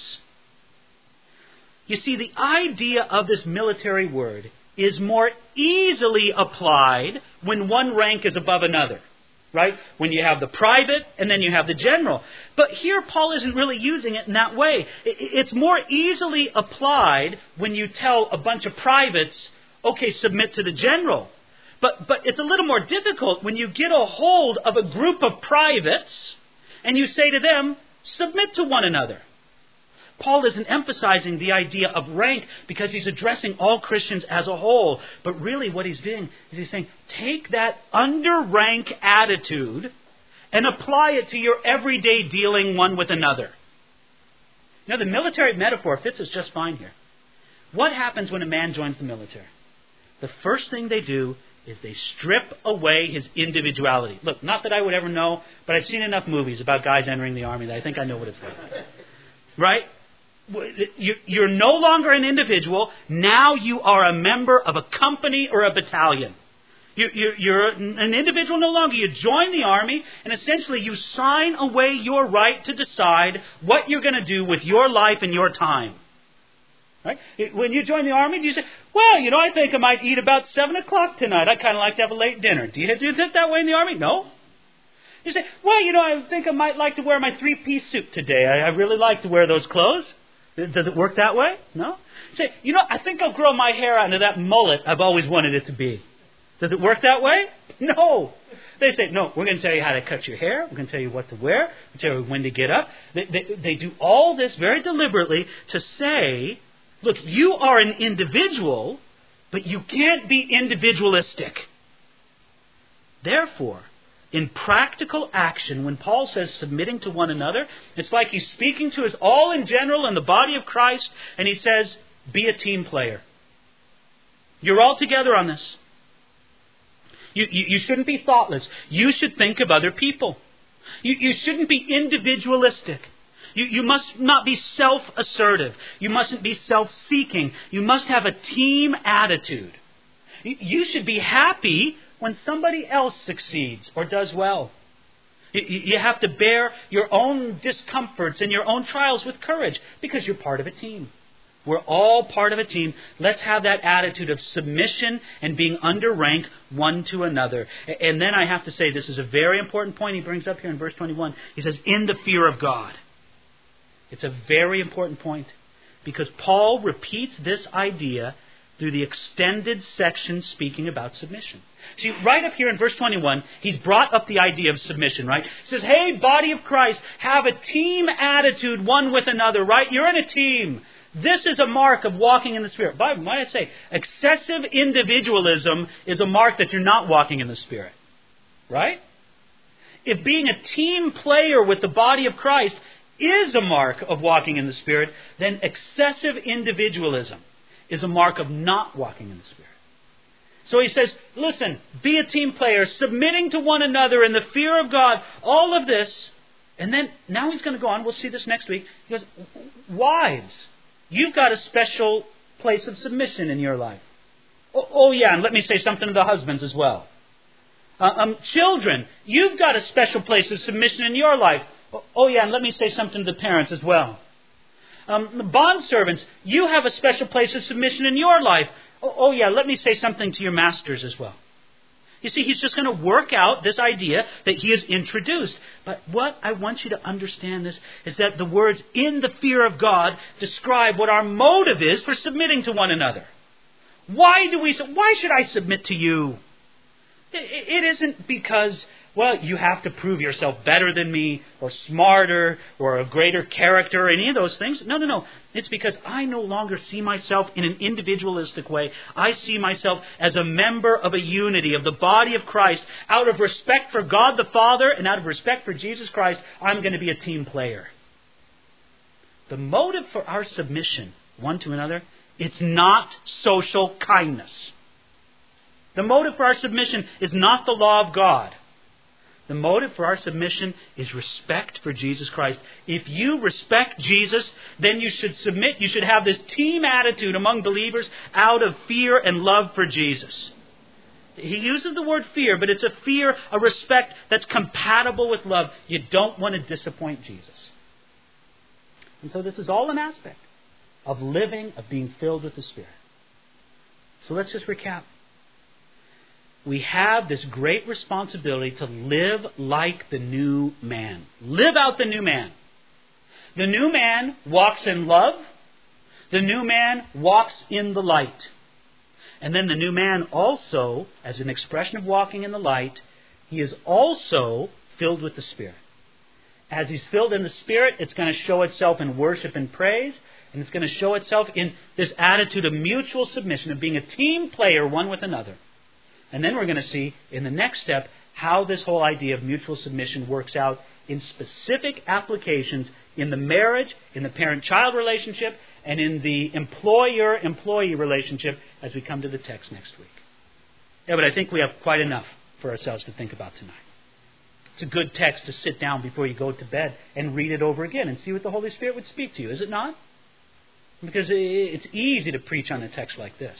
You see, the idea of this military word is more easily applied when one rank is above another. Right? When you have the private and then you have the general. But here Paul isn't really using it in that way. It's more easily applied when you tell a bunch of privates, okay, submit to the general. But but it's a little more difficult when you get a hold of a group of privates and you say to them, submit to one another. Paul isn't emphasizing the idea of rank because he's addressing all Christians as a whole. But really what he's doing is he's saying, take that under-rank attitude and apply it to your everyday dealing one with another. Now, the military metaphor fits us just fine here. What happens when a man joins the military? The first thing they do is they strip away his individuality. Look, not that I would ever know, but I've seen enough movies about guys entering the army that I think I know what it's like. Right? You're no longer an individual. Now you are a member of a company or a battalion. You're an individual no longer. You join the army, and essentially you sign away your right to decide what you're going to do with your life and your time. Right? When you join the army, do you say, well, you know, I think I might eat about seven o'clock tonight. I kind of like to have a late dinner. Do you do it that way in the army? No. You say, well, you know, I think I might like to wear my three-piece suit today. I, I really like to wear those clothes. Does it work that way? No. You say, you know, I think I'll grow my hair out into that mullet I've always wanted it to be. Does it work that way? No. They say, no, we're going to tell you how to cut your hair. We're going to tell you what to wear. We'll tell you when to get up. They, they, they do all this very deliberately to say, look, you are an individual, but you can't be individualistic. Therefore, in practical action, when Paul says submitting to one another, it's like he's speaking to us all in general in the body of Christ, and he says, be a team player. You're all together on this. You, you, you shouldn't be thoughtless. You should think of other people. You, you shouldn't be individualistic. You, you must not be self-assertive. You mustn't be self-seeking. You must have a team attitude. You, you should be happy when somebody else succeeds or does well. You, you have to bear your own discomforts and your own trials with courage because you're part of a team. We're all part of a team. Let's have that attitude of submission and being under rank one to another. And then I have to say, this is a very important point he brings up here in verse twenty-one. He says, in the fear of God. It's a very important point because Paul repeats this idea through the extended section speaking about submission. See, right up here in verse twenty-one, he's brought up the idea of submission, right? He says, hey, body of Christ, have a team attitude one with another, right? You're in a team. This is a mark of walking in the Spirit. By the way, I say, excessive individualism is a mark that you're not walking in the Spirit. Right? If being a team player with the body of Christ is a mark of walking in the Spirit, then excessive individualism is a mark of not walking in the Spirit. So he says, listen, be a team player, submitting to one another in the fear of God, all of this. And then, now he's going to go on, we'll see this next week. He goes, wives, you've got a special place of submission in your life. Oh, oh yeah, and let me say something to the husbands as well. Uh, um, children, you've got a special place of submission in your life. Oh, oh yeah, and let me say something to the parents as well. Um, bondservants, you have a special place of submission in your life. Oh, oh yeah, let me say something to your masters as well. You see, he's just going to work out this idea that he has introduced. But what I want you to understand this is that the words in the fear of God describe what our motive is for submitting to one another. Why do we? Why should I submit to you? It isn't because, well, you have to prove yourself better than me or smarter or a greater character or any of those things. No, no, no. It's because I no longer see myself in an individualistic way. I see myself as a member of a unity of the body of Christ. Out of respect for God the Father and out of respect for Jesus Christ, I'm going to be a team player. The motive for our submission one to another, it's not social kindness. The motive for our submission is not the law of God. The motive for our submission is respect for Jesus Christ. If you respect Jesus, then you should submit. You should have this team attitude among believers out of fear and love for Jesus. He uses the word fear, but it's a fear, a respect that's compatible with love. You don't want to disappoint Jesus. And so this is all an aspect of living, of being filled with the Spirit. So let's just recap. We have this great responsibility to live like the new man. Live out the new man. The new man walks in love. The new man walks in the light. And then the new man also, as an expression of walking in the light, he is also filled with the Spirit. as he's filled in the Spirit, it's going to show itself in worship and praise. And it's going to show itself in this attitude of mutual submission, of being a team player one with another. And then we're going to see in the next step how this whole idea of mutual submission works out in specific applications in the marriage, in the parent-child relationship, and in the employer-employee relationship as we come to the text next week. Yeah, but I think we have quite enough for ourselves to think about tonight. It's a good text to sit down before you go to bed and read it over again and see what the Holy Spirit would speak to you, is it not? Because it's easy to preach on a text like this.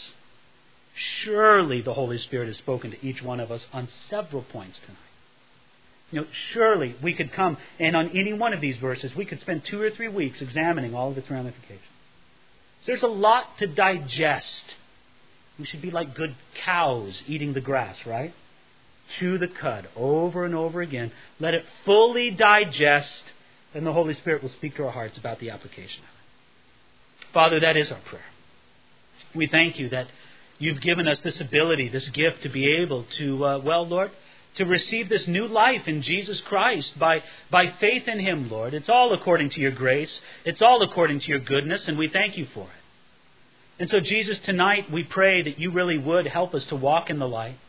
Surely the Holy Spirit has spoken to each one of us on several points tonight. You know, surely we could come and on any one of these verses, we could spend two or three weeks examining all of its ramifications. There's a lot to digest. We should be like good cows eating the grass, right? Chew the cud over and over again. Let it fully digest, and the Holy Spirit will speak to our hearts about the application of it. Father, that is our prayer. We thank you that you've given us this ability, this gift to be able to, uh, well, Lord, to receive this new life in Jesus Christ by, by faith in Him, Lord. It's all according to your grace. It's all according to your goodness, and we thank you for it. And so, Jesus, tonight we pray that you really would help us to walk in the light,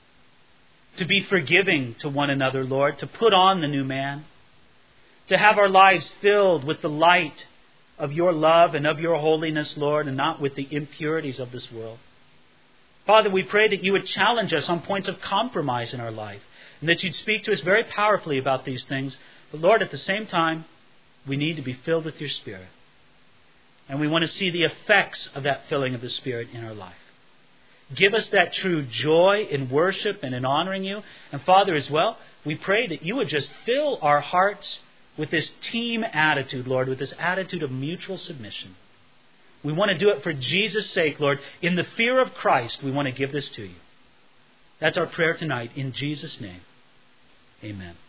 to be forgiving to one another, Lord, to put on the new man, to have our lives filled with the light of your love and of your holiness, Lord, and not with the impurities of this world. Father, we pray that you would challenge us on points of compromise in our life, and that you'd speak to us very powerfully about these things. But Lord, at the same time, we need to be filled with your Spirit. And we want to see the effects of that filling of the Spirit in our life. Give us that true joy in worship and in honoring you. And Father, as well, we pray that you would just fill our hearts with this team attitude, Lord, with this attitude of mutual submission. We want to do it for Jesus' sake, Lord. In the fear of Christ, we want to give this to you. That's our prayer tonight in Jesus' name. Amen.